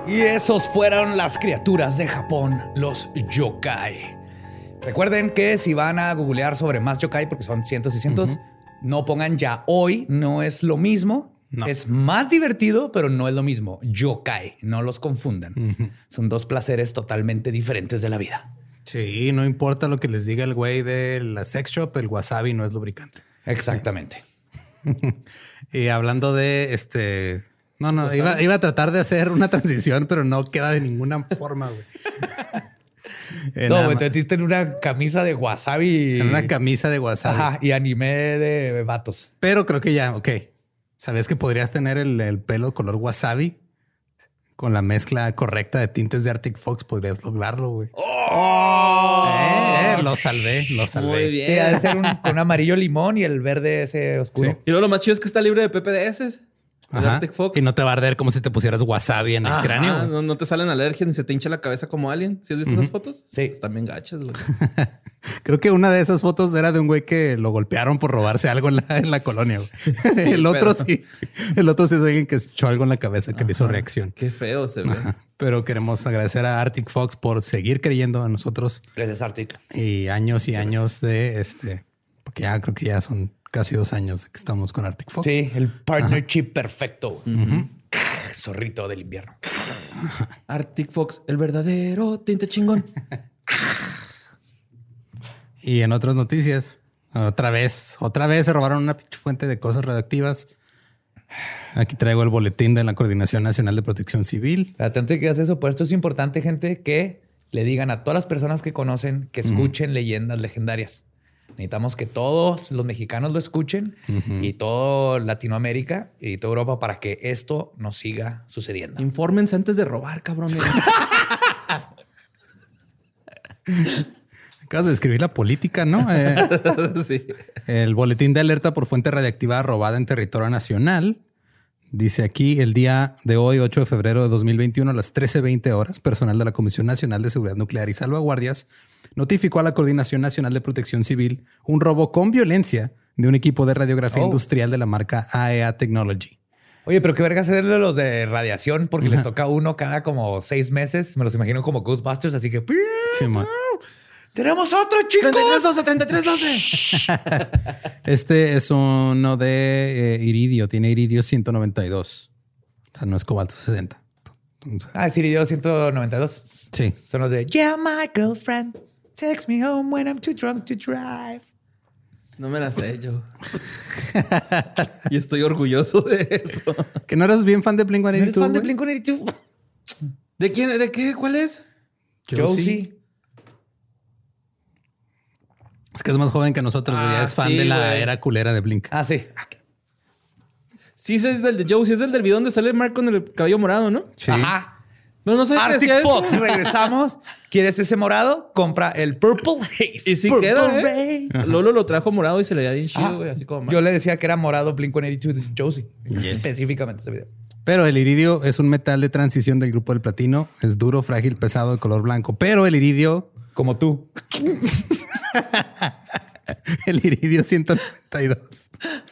Y esos fueron las criaturas de Japón, los yokai. Recuerden que si van a googlear sobre más yokai, porque son cientos y cientos, no pongan ya hoy, no es lo mismo. No. Es más divertido, pero no es lo mismo. Yokai, no los confundan. Son dos placeres totalmente diferentes de la vida. Sí, no importa lo que les diga el güey de la sex shop, el wasabi no es lubricante. Exactamente. Y hablando de iba a tratar de hacer una transición, pero no queda de ninguna forma, güey. No, te metiste en una camisa de wasabi. En una camisa de wasabi. Ajá, y anime de vatos. Pero creo que ya, ok. ¿Sabías que podrías tener el pelo color wasabi? Con la mezcla correcta de tintes de Arctic Fox podrías lograrlo, güey. Lo salvé. Muy bien. Sí, ha de ser con amarillo limón y el verde ese oscuro. Sí. Y luego lo más chido es que está libre de PPDS. Arctic Fox. Y no te va a arder como si te pusieras wasabi en el cráneo. No te salen alergias ni se te hincha la cabeza como alien. ¿Sí has visto esas fotos? Sí. Están bien gachas, güey. Creo que una de esas fotos era de un güey que lo golpearon por robarse algo en la colonia, güey. Sí, el otro sí es alguien que se echó algo en la cabeza que le hizo reacción. Qué feo se ve. Pero queremos agradecer a Arctic Fox por seguir creyendo en nosotros. Gracias, Arctic. Y años de porque ya creo que ya son casi 2 años que estamos con Arctic Fox. Sí, el partnership perfecto. Zorrito del invierno. Arctic Fox, el verdadero tinte chingón. Y en otras noticias, otra vez se robaron una pinche fuente de cosas radioactivas. Aquí traigo el boletín de la Coordinación Nacional de Protección Civil. Antes que hagas eso, por esto es importante, gente, que le digan a todas las personas que conocen que escuchen leyendas legendarias. Necesitamos que todos los mexicanos lo escuchen y todo Latinoamérica y toda Europa para que esto no siga sucediendo. Infórmense antes de robar, cabrones. Acabas de describir la política, ¿no? Sí. El boletín de alerta por fuente radiactiva robada en territorio nacional. Dice aquí, el día de hoy, 8 de febrero de 2021, a las 13:20 horas, personal de la Comisión Nacional de Seguridad Nuclear y Salvaguardias notificó a la Coordinación Nacional de Protección Civil un robo con violencia de un equipo de radiografía industrial de la marca AEA Technology. Oye, pero qué verga hacer de los de radiación, porque les toca uno cada como 6 meses. Me los imagino como Ghostbusters, así que... Sí, man. ¡Tenemos otro, chicos! 3312. Este es uno de iridio. Tiene iridio 192. O sea, no es cobalto 60. Es iridio 192. Sí. Son los de Yeah, my girlfriend takes me home when I'm too drunk to drive. No me la sé yo. Y estoy orgulloso de eso. ¿Que no eres bien fan de Blink-182? ¿Eres fan de Blink-182? ¿De quién? ¿De qué? ¿Cuál es? Josie. Es que es más joven que nosotros, güey. Es fan de la era culera de Blink. Ah, sí. Sí, es el de Josie. Es el del video donde sale Mark con el cabello morado, ¿no? Sí. Ajá. No sé Arctic Fox, regresamos. ¿Quieres ese morado? Compra el Purple Haze. Y sí Purple queda, Ray. Lolo lo trajo morado y se le veía bien chido, güey. Así como... Yo le decía que era morado Blink-182 de Josie. Yes. Específicamente ese video. Pero el iridio es un metal de transición del grupo del platino. Es duro, frágil, pesado, de color blanco. Pero el iridio... Como tú. El iridio 192.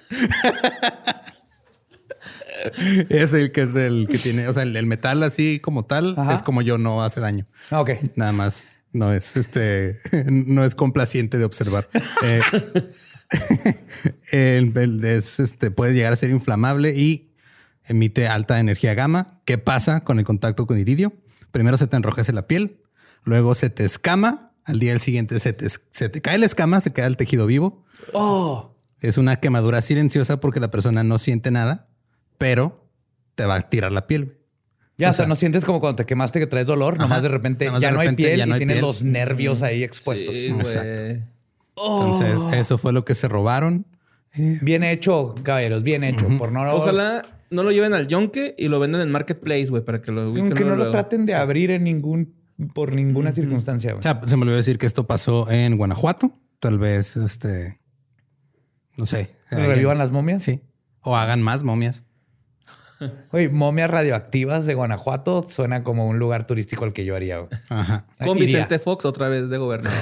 Es el que tiene, o sea, el metal así como tal. Ajá. Es como yo, no hace daño. Ok. Nada más. No es no es complaciente de observar. Puede llegar a ser inflamable y emite alta energía gamma. ¿Qué pasa con el contacto con iridio? Primero se te enrojece la piel, luego se te escama. Al día siguiente se te cae la escama, se queda el tejido vivo. Oh. Es una quemadura silenciosa porque la persona no siente nada, pero te va a tirar la piel. Ya, o sea, no sientes como cuando te quemaste que traes dolor, nomás de repente ya no hay piel y tienes los nervios ahí expuestos. Sí, exacto. Entonces, eso fue lo que se robaron. Bien hecho, caballeros, bien hecho. Por no... Ojalá no lo lleven al yonke y lo vendan en Marketplace, güey, para que lo ubiquen. Aunque no lo traten de abrir por ninguna circunstancia. O sea, se me olvidó decir que esto pasó en Guanajuato. Tal vez, no sé. ¿Revivan las momias? Sí. O hagan más momias. Oye, momias radioactivas de Guanajuato suena como un lugar turístico al que yo haría. Ajá. Con Vicente Fox otra vez de gobernador.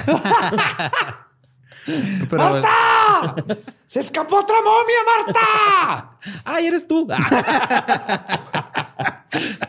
Pero... ¡Marta! ¡Se escapó otra momia, Marta! ¡Ay, eres tú!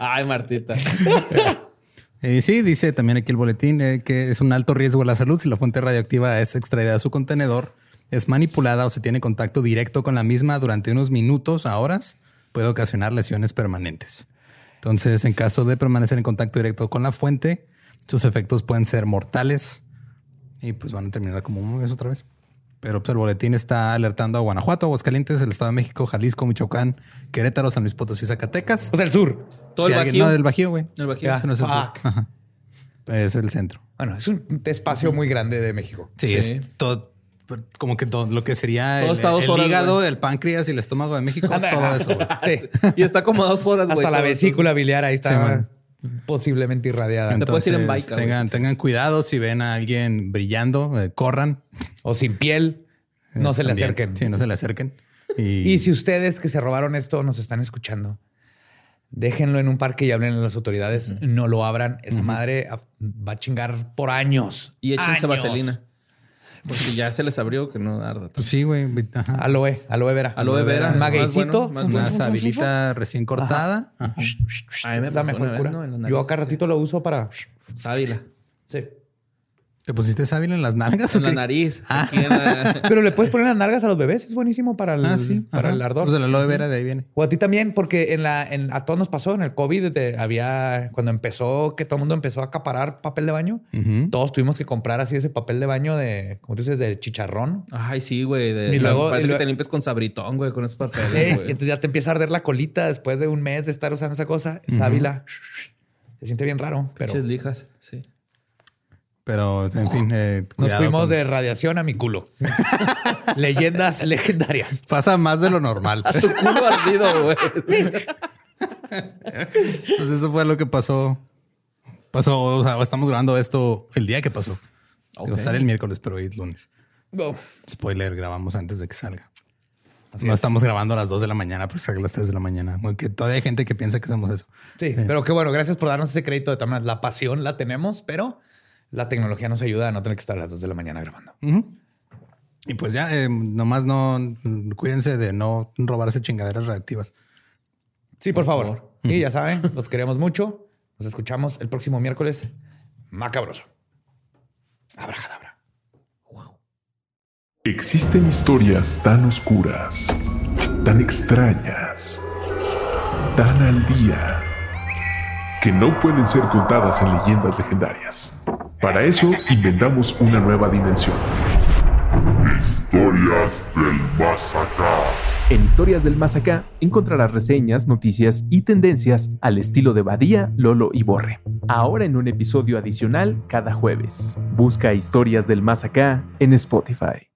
Ay, Martita. Sí, dice también aquí el boletín que es un alto riesgo a la salud si la fuente radioactiva es extraída de su contenedor, es manipulada o se tiene contacto directo con la misma durante unos minutos a horas, puede ocasionar lesiones permanentes. Entonces, en caso de permanecer en contacto directo con la fuente, sus efectos pueden ser mortales y pues van a terminar como un mes otra vez. Pero pues, el boletín está alertando a Guanajuato, Aguascalientes, el Estado de México, Jalisco, Michoacán, Querétaro, San Luis Potosí, Zacatecas. O sea, el sur. Todo el Bajío. No, el Bajío, güey. El Bajío. Ese no es el sur. Ajá. Es el centro. Bueno, es un espacio muy grande de México. Sí, es todo, como que todo lo que sería Todo está 2 horas, hígado, güey. el páncreas y el estómago de México. Todo eso, güey. Sí. Y está como 2 horas, güey. Hasta la todo vesícula biliar ahí Sí, está man. posiblemente irradiada. Te puedes ir en Entonces, bike, güey. tengan cuidado si ven a alguien brillando, corran. O sin piel, no se le También. acerquen. Sí, no se le acerquen. Y si ustedes que se robaron esto nos están escuchando, déjenlo en un parque y hablen a las autoridades. No lo abran. Esa madre va a chingar por años. Y échense ¡Años! vaselina. Porque ya se les abrió que no arda. Pues sí, güey. Ajá. Aloe vera. Aloe vera. Magueycito. Más bueno, Una sabilita recién cortada. Ajá. A mí me Es la pasó mejor una vez, cura. ¿no? En la nariz. Yo acá ratito lo uso para... Sábila. Sí. ¿Te pusiste sábila en las nalgas? En o la qué? nariz. Aquí en la... Pero le puedes poner las nalgas a los bebés. Es buenísimo para el, para Ajá. el ardor. Pues el aloe vera de ahí viene. O a ti también, porque a todos nos pasó en el COVID. Cuando empezó, que todo el mundo empezó a acaparar papel de baño, todos tuvimos que comprar así ese papel de baño de, como tú dices, de chicharrón. Ay, sí, güey. Y luego- parece y que luego- te limpias con sabritón, güey, con esos papeles, Sí, güey. y entonces ya te empieza a arder la colita después de un mes de estar usando esa cosa. Sábila. Se siente bien raro, pero Pinches lijas, sí. Pero, en fin, nos cuidado fuimos con- de radiación a mi culo. Leyendas legendarias. Pasa más de lo normal. Tu culo ardido, güey. Pues eso fue lo que pasó. O sea, estamos grabando esto el día que pasó. Digo, sale el miércoles, pero hoy es lunes. No. Spoiler, grabamos antes de que salga. Así No es. estamos grabando a las 2 de la mañana, pero sale a las 3 de la mañana. Porque todavía hay gente que piensa que hacemos eso. Sí, pero qué bueno. Gracias por darnos ese crédito. De todas maneras, la pasión la tenemos, pero la tecnología nos ayuda a no tener que estar a las 2 de la mañana grabando. Y pues ya, nomás cuídense de no robarse chingaderas reactivas. Sí, por favor. Y ya saben, los queremos mucho. Nos escuchamos el próximo miércoles. Macabroso. Abracadabra. Existen historias tan oscuras, tan extrañas, tan al día, que no pueden ser contadas en leyendas legendarias. Para eso inventamos una nueva dimensión. Historias del Más Acá. En Historias del Más Acá encontrarás reseñas, noticias y tendencias al estilo de Badía, Lolo y Borre. Ahora en un episodio adicional cada jueves. Busca Historias del Más Acá en Spotify.